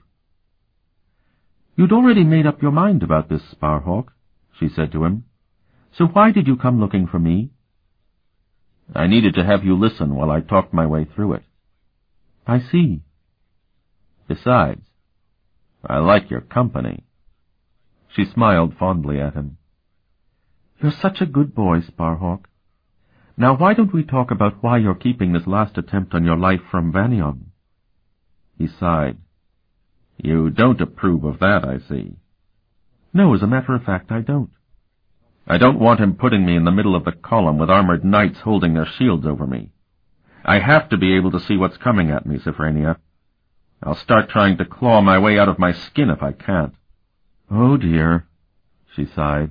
You'd already made up your mind about this, Sparhawk, she said to him. So why did you come looking for me? I needed to have you listen while I talked my way through it. I see. Besides, I like your company. She smiled fondly at him. You're such a good boy, Sparhawk. Now why don't we talk about why you're keeping this last attempt on your life from Vanion? He sighed. You don't approve of that, I see. No, as a matter of fact, I don't. I don't want him putting me in the middle of the column with armored knights holding their shields over me. I have to be able to see what's coming at me, Siphrania. I'll start trying to claw my way out of my skin if I can't. Oh, dear, she sighed.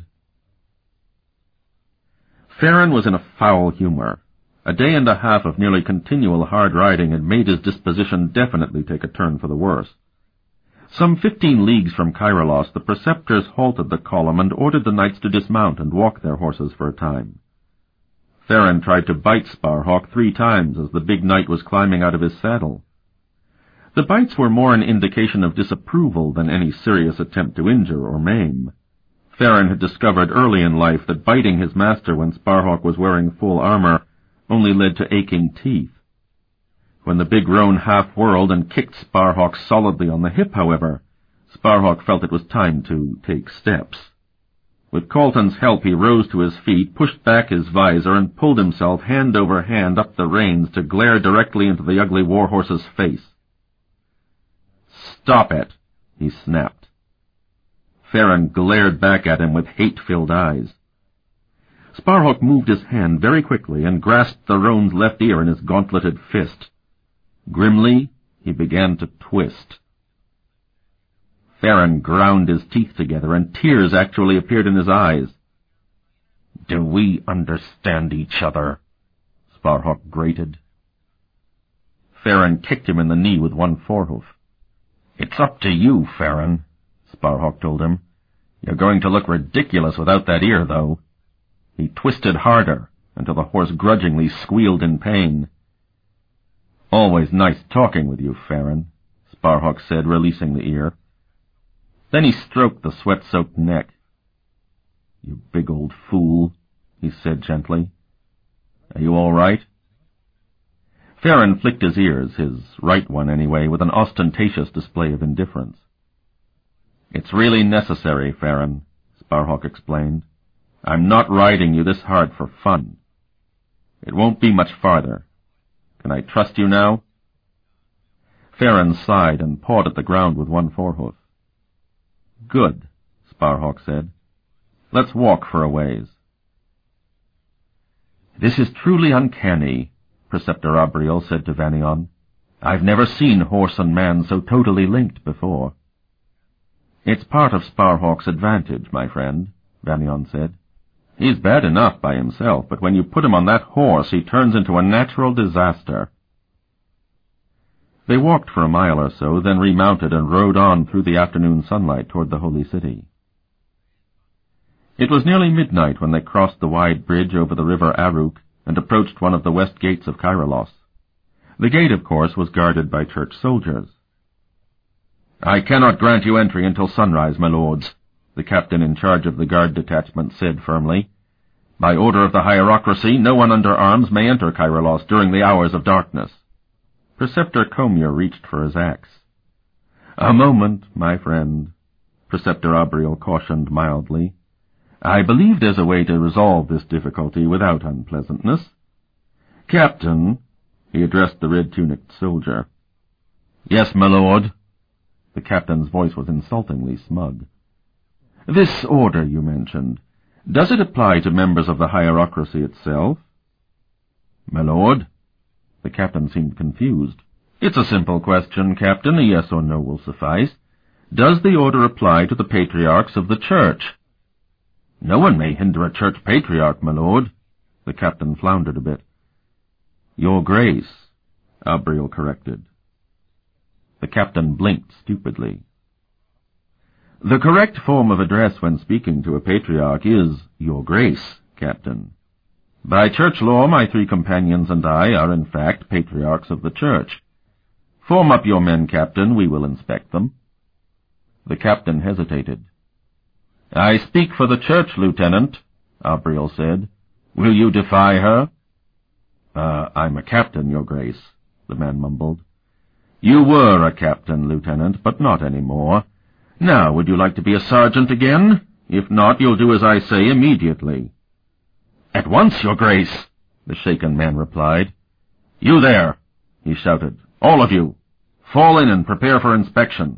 Farron was in a foul humor. A day and a half of nearly continual hard riding had made his disposition definitely take a turn for the worse. Some fifteen leagues from Kyrilos, the preceptors halted the column and ordered the knights to dismount and walk their horses for a time. Farron tried to bite Sparhawk three times as the big knight was climbing out of his saddle. The bites were more an indication of disapproval than any serious attempt to injure or maim. Farron had discovered early in life that biting his master when Sparhawk was wearing full armor only led to aching teeth. When the big roan half-whirled and kicked Sparhawk solidly on the hip, however, Sparhawk felt it was time to take steps. With Colton's help he rose to his feet, pushed back his visor, and pulled himself hand over hand up the reins to glare directly into the ugly warhorse's face. "Stop it!" he snapped. Farron glared back at him with hate-filled eyes. Sparhawk moved his hand very quickly and grasped the roan's left ear in his gauntleted fist. Grimly, he began to twist. Farron ground his teeth together, and tears actually appeared in his eyes. "Do we understand each other?" Sparhawk grated. Farron kicked him in the knee with one forehoof. "It's up to you, Farron," Sparhawk told him. "You're going to look ridiculous without that ear, though." He twisted harder, until the horse grudgingly squealed in pain. "Always nice talking with you, Farron," Sparhawk said, releasing the ear. Then he stroked the sweat-soaked neck. "You big old fool," he said gently. "Are you all right?" Farron flicked his ears, his right one anyway, with an ostentatious display of indifference. "It's really necessary, Farron," Sparhawk explained. "I'm not riding you this hard for fun. It won't be much farther. Can I trust you now?" Farron sighed and pawed at the ground with one forehoof. "Good," Sparhawk said. "Let's walk for a ways." "This is truly uncanny," Preceptor Abriel said to Vanion. I've never seen horse and man so totally linked before. It's part of Sparhawk's advantage, my friend, Vanion said. He's bad enough by himself, but when you put him on that horse, he turns into a natural disaster. They walked for a mile or so, then remounted and rode on through the afternoon sunlight toward the holy city. It was nearly midnight when they crossed the wide bridge over the river Aruk and approached one of the west gates of Kairos. The gate, of course, was guarded by church soldiers. "I cannot grant you entry until sunrise, my lords," the captain in charge of the guard detachment said firmly. "By order of the hierocracy, no one under arms may enter Kairos during the hours of darkness." Preceptor Comier reached for his axe. "A moment, my friend," Preceptor Abriel cautioned mildly. "I believe there's a way to resolve this difficulty without unpleasantness. Captain," he addressed the red-tunicked soldier. "Yes, my lord." The captain's voice was insultingly smug. "This order you mentioned, does it apply to members of the hierocracy itself?" "My lord?" The captain seemed confused. "It's a simple question, Captain. A yes or no will suffice. Does the order apply to the patriarchs of the church?" "No one may hinder a church patriarch, my lord." The captain floundered a bit. "Your Grace," Abriel corrected. The captain blinked stupidly. "The correct form of address when speaking to a patriarch is Your Grace, Captain. By church law, my three companions and I are in fact patriarchs of the church. Form up your men, Captain. We will inspect them." The captain hesitated. "I speak for the church, Lieutenant," Abriel said. "Will you defy her?" Uh, I'm a captain, Your Grace," the man mumbled. "You were a captain, Lieutenant, but not any more. Now, would you like to be a sergeant again? If not, you'll do as I say immediately." "At once, Your Grace," the shaken man replied. "You there," he shouted. "All of you, fall in and prepare for inspection."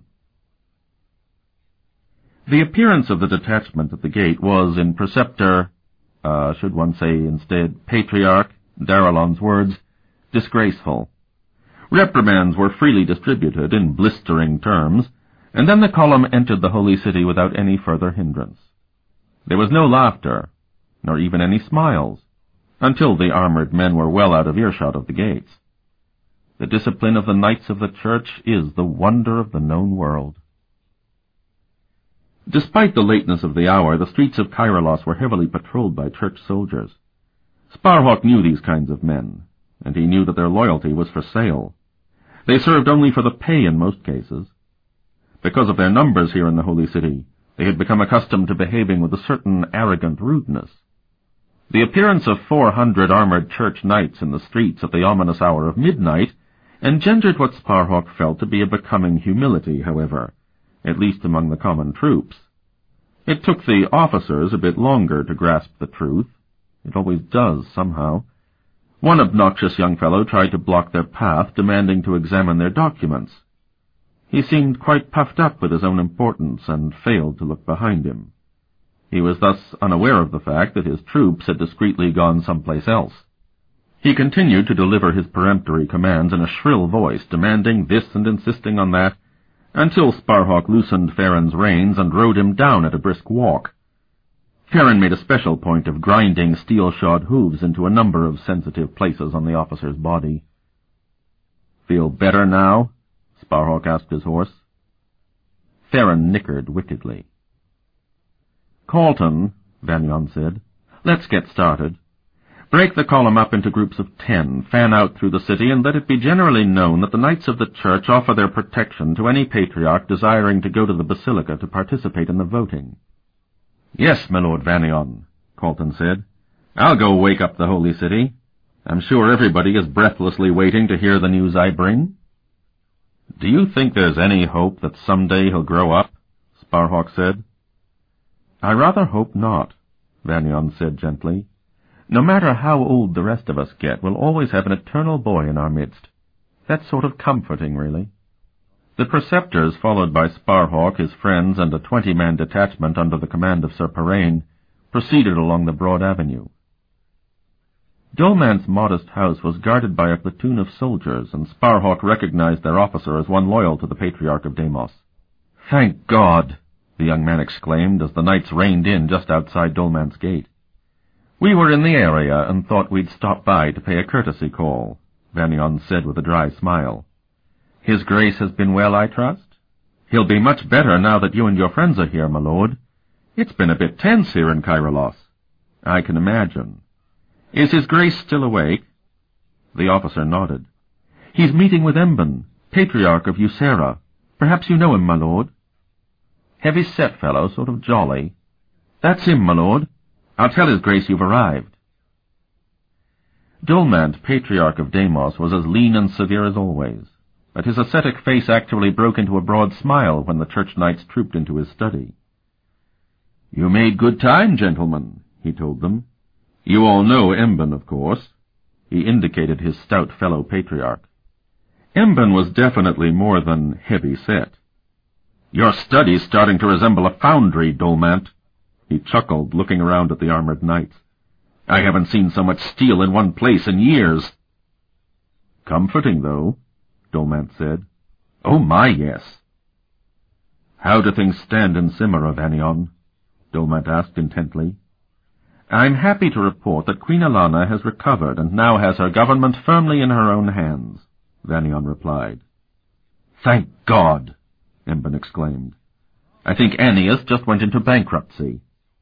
The appearance of the detachment at the gate was, in Preceptor, uh, should one say instead, Patriarch, Daralon's words, disgraceful. Reprimands were freely distributed in blistering terms, and then the column entered the holy city without any further hindrance. There was no laughter, nor even any smiles, until the armored men were well out of earshot of the gates. The discipline of the knights of the church is the wonder of the known world. Despite the lateness of the hour, the streets of Kairos were heavily patrolled by church soldiers. Sparhawk knew these kinds of men, and he knew that their loyalty was for sale. They served only for the pay in most cases. Because of their numbers here in the holy city, they had become accustomed to behaving with a certain arrogant rudeness. The appearance of four hundred armored church knights in the streets at the ominous hour of midnight engendered what Sparhawk felt to be a becoming humility, however, at least among the common troops. It took the officers a bit longer to grasp the truth. It always does, somehow. One obnoxious young fellow tried to block their path, demanding to examine their documents. He seemed quite puffed up with his own importance and failed to look behind him. He was thus unaware of the fact that his troops had discreetly gone someplace else. He continued to deliver his peremptory commands in a shrill voice, demanding this and insisting on that, until Sparhawk loosened Farron's reins and rode him down at a brisk walk. Farron made a special point of grinding steel-shod hooves into a number of sensitive places on the officer's body. "Feel better now?" Sparhawk asked his horse. Farron nickered wickedly. "Calton," Vanion said, "let's get started. Break the column up into groups of ten, fan out through the city, and let it be generally known that the Knights of the Church offer their protection to any patriarch desiring to go to the Basilica to participate in the voting." "Yes, my Lord Vanion," Calton said. "I'll go wake up the holy city. I'm sure everybody is breathlessly waiting to hear the news I bring." "Do you think there's any hope that someday he'll grow up?" Sparhawk said. "I rather hope not," Vanion said gently. "No matter how old the rest of us get, we'll always have an eternal boy in our midst. That's sort of comforting, really." The preceptors, followed by Sparhawk, his friends, and a twenty-man detachment under the command of Sir Parain, proceeded along the broad avenue. Dolmant's modest house was guarded by a platoon of soldiers, and Sparhawk recognized their officer as one loyal to the Patriarch of Deimos. "Thank God!" the young man exclaimed as the knights reined in just outside Dolmant's gate. "We were in the area and thought we'd stop by to pay a courtesy call," Vanion said with a dry smile. "His Grace has been well, I trust? He'll be much better now that you and your friends are here, my lord. It's been a bit tense here in Kairos." "I can imagine. Is His Grace still awake?" The officer nodded. "He's meeting with Emban, Patriarch of Ysera. Perhaps you know him, my lord." "Heavy-set fellow, sort of jolly." "That's him, my lord. I'll tell His Grace you've arrived." Dolmant, Patriarch of Deimos, was as lean and severe as always, but his ascetic face actually broke into a broad smile when the church knights trooped into his study. "You made good time, gentlemen," he told them. "You all know Emban, of course." He indicated his stout fellow patriarch. Emban was definitely more than heavy-set. "Your study's starting to resemble a foundry, Dolmant." He chuckled, looking around at the armored knights. "I haven't seen so much steel in one place in years." "Comforting, though," Dolmant said. "Oh, my, yes." "How do things stand in Cimera, Vanion?" Dolmant asked intently. "I'm happy to report that Queen Alana has recovered and now has her government firmly in her own hands," Vanion replied. "Thank God!" Emban exclaimed. "I think Annius just went into bankruptcy."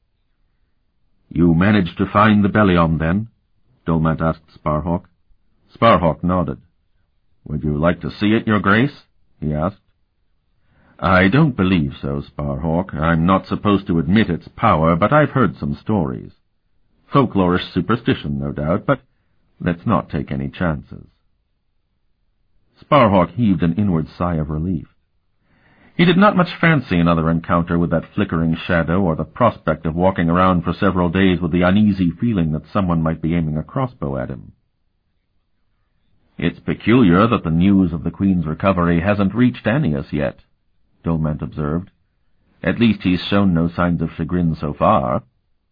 "You managed to find the Bellion, then?" Dolmant asked Sparhawk. Sparhawk nodded. "Would you like to see it, Your Grace?" he asked. "I don't believe so, Sparhawk. I'm not supposed to admit its power, but I've heard some stories. Folklorish superstition, no doubt, but let's not take any chances." Sparhawk heaved an inward sigh of relief. He did not much fancy another encounter with that flickering shadow or the prospect of walking around for several days with the uneasy feeling that someone might be aiming a crossbow at him. "It's peculiar that the news of the Queen's recovery hasn't reached Annius yet," Dolmant observed. "At least he's shown no signs of chagrin so far."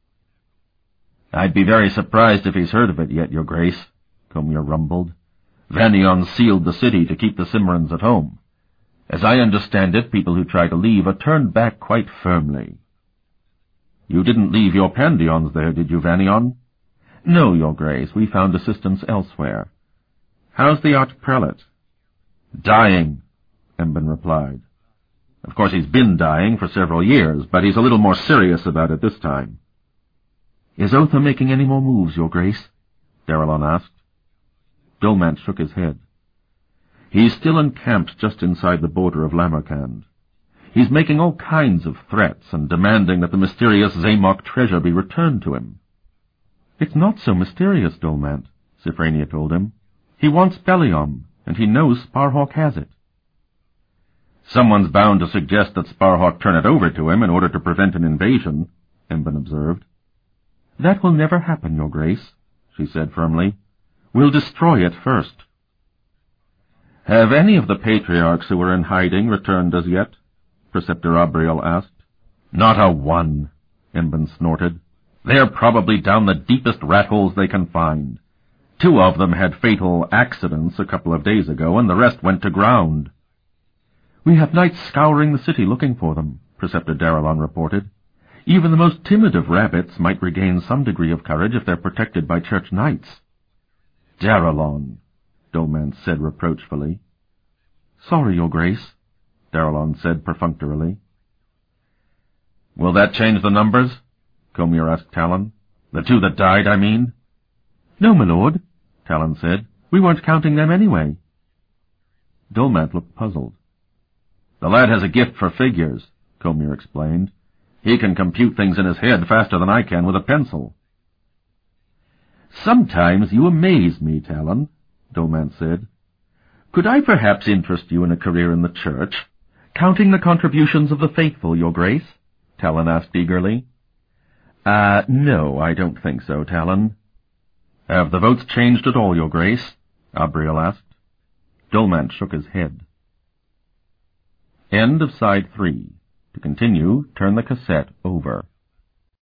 "I'd be very surprised if he's heard of it yet, Your Grace," Comir rumbled. "Vanion sealed the city to keep the Cimmerians at home. As I understand it, people who try to leave are turned back quite firmly." "You didn't leave your Pandions there, did you, Vanion?" "No, Your Grace. We found assistance elsewhere." "How's the Archprelate?" "Dying," Emban replied. "Of course he's been dying for several years, but he's a little more serious about it this time." "Is Otha making any more moves, Your Grace?" Daralon asked. Dolmant shook his head. "He's still encamped just inside the border of Lamerkand. He's making all kinds of threats and demanding that the mysterious Zamock treasure be returned to him." "It's not so mysterious, Dolmant," Sifrania told him. "He wants Bellion, and he knows Sparhawk has it." "Someone's bound to suggest that Sparhawk turn it over to him in order to prevent an invasion," Emban observed. "That will never happen, Your Grace," she said firmly. "We'll destroy it first." "Have any of the patriarchs who were in hiding returned as yet?" Preceptor Abriel asked. "Not a one," Emban snorted. "They're probably down the deepest rat holes they can find. Two of them had fatal accidents a couple of days ago, and the rest went to ground." "We have knights scouring the city looking for them," Preceptor Daralon reported. "Even the most timid of rabbits might regain some degree of courage if they're protected by church knights." "Daralon," Dolmant said reproachfully. "Sorry, Your Grace," Daralon said perfunctorily. "Will that change the numbers?" Comir asked Talon. "The two that died, I mean." "No, my lord," Talon said. "We weren't counting them anyway." Dolmant looked puzzled. "The lad has a gift for figures," Comir explained. "He can compute things in his head faster than I can with a pencil." "Sometimes you amaze me, Talon," Dolmant said. "Could I perhaps interest you in a career in the church? Counting the contributions of the faithful, Your Grace?" Talon asked eagerly. Uh, no, I don't think so, Talon." "Have the votes changed at all, Your Grace?" Abriel asked. Dolmant shook his head. End of side three. To continue, turn the cassette over.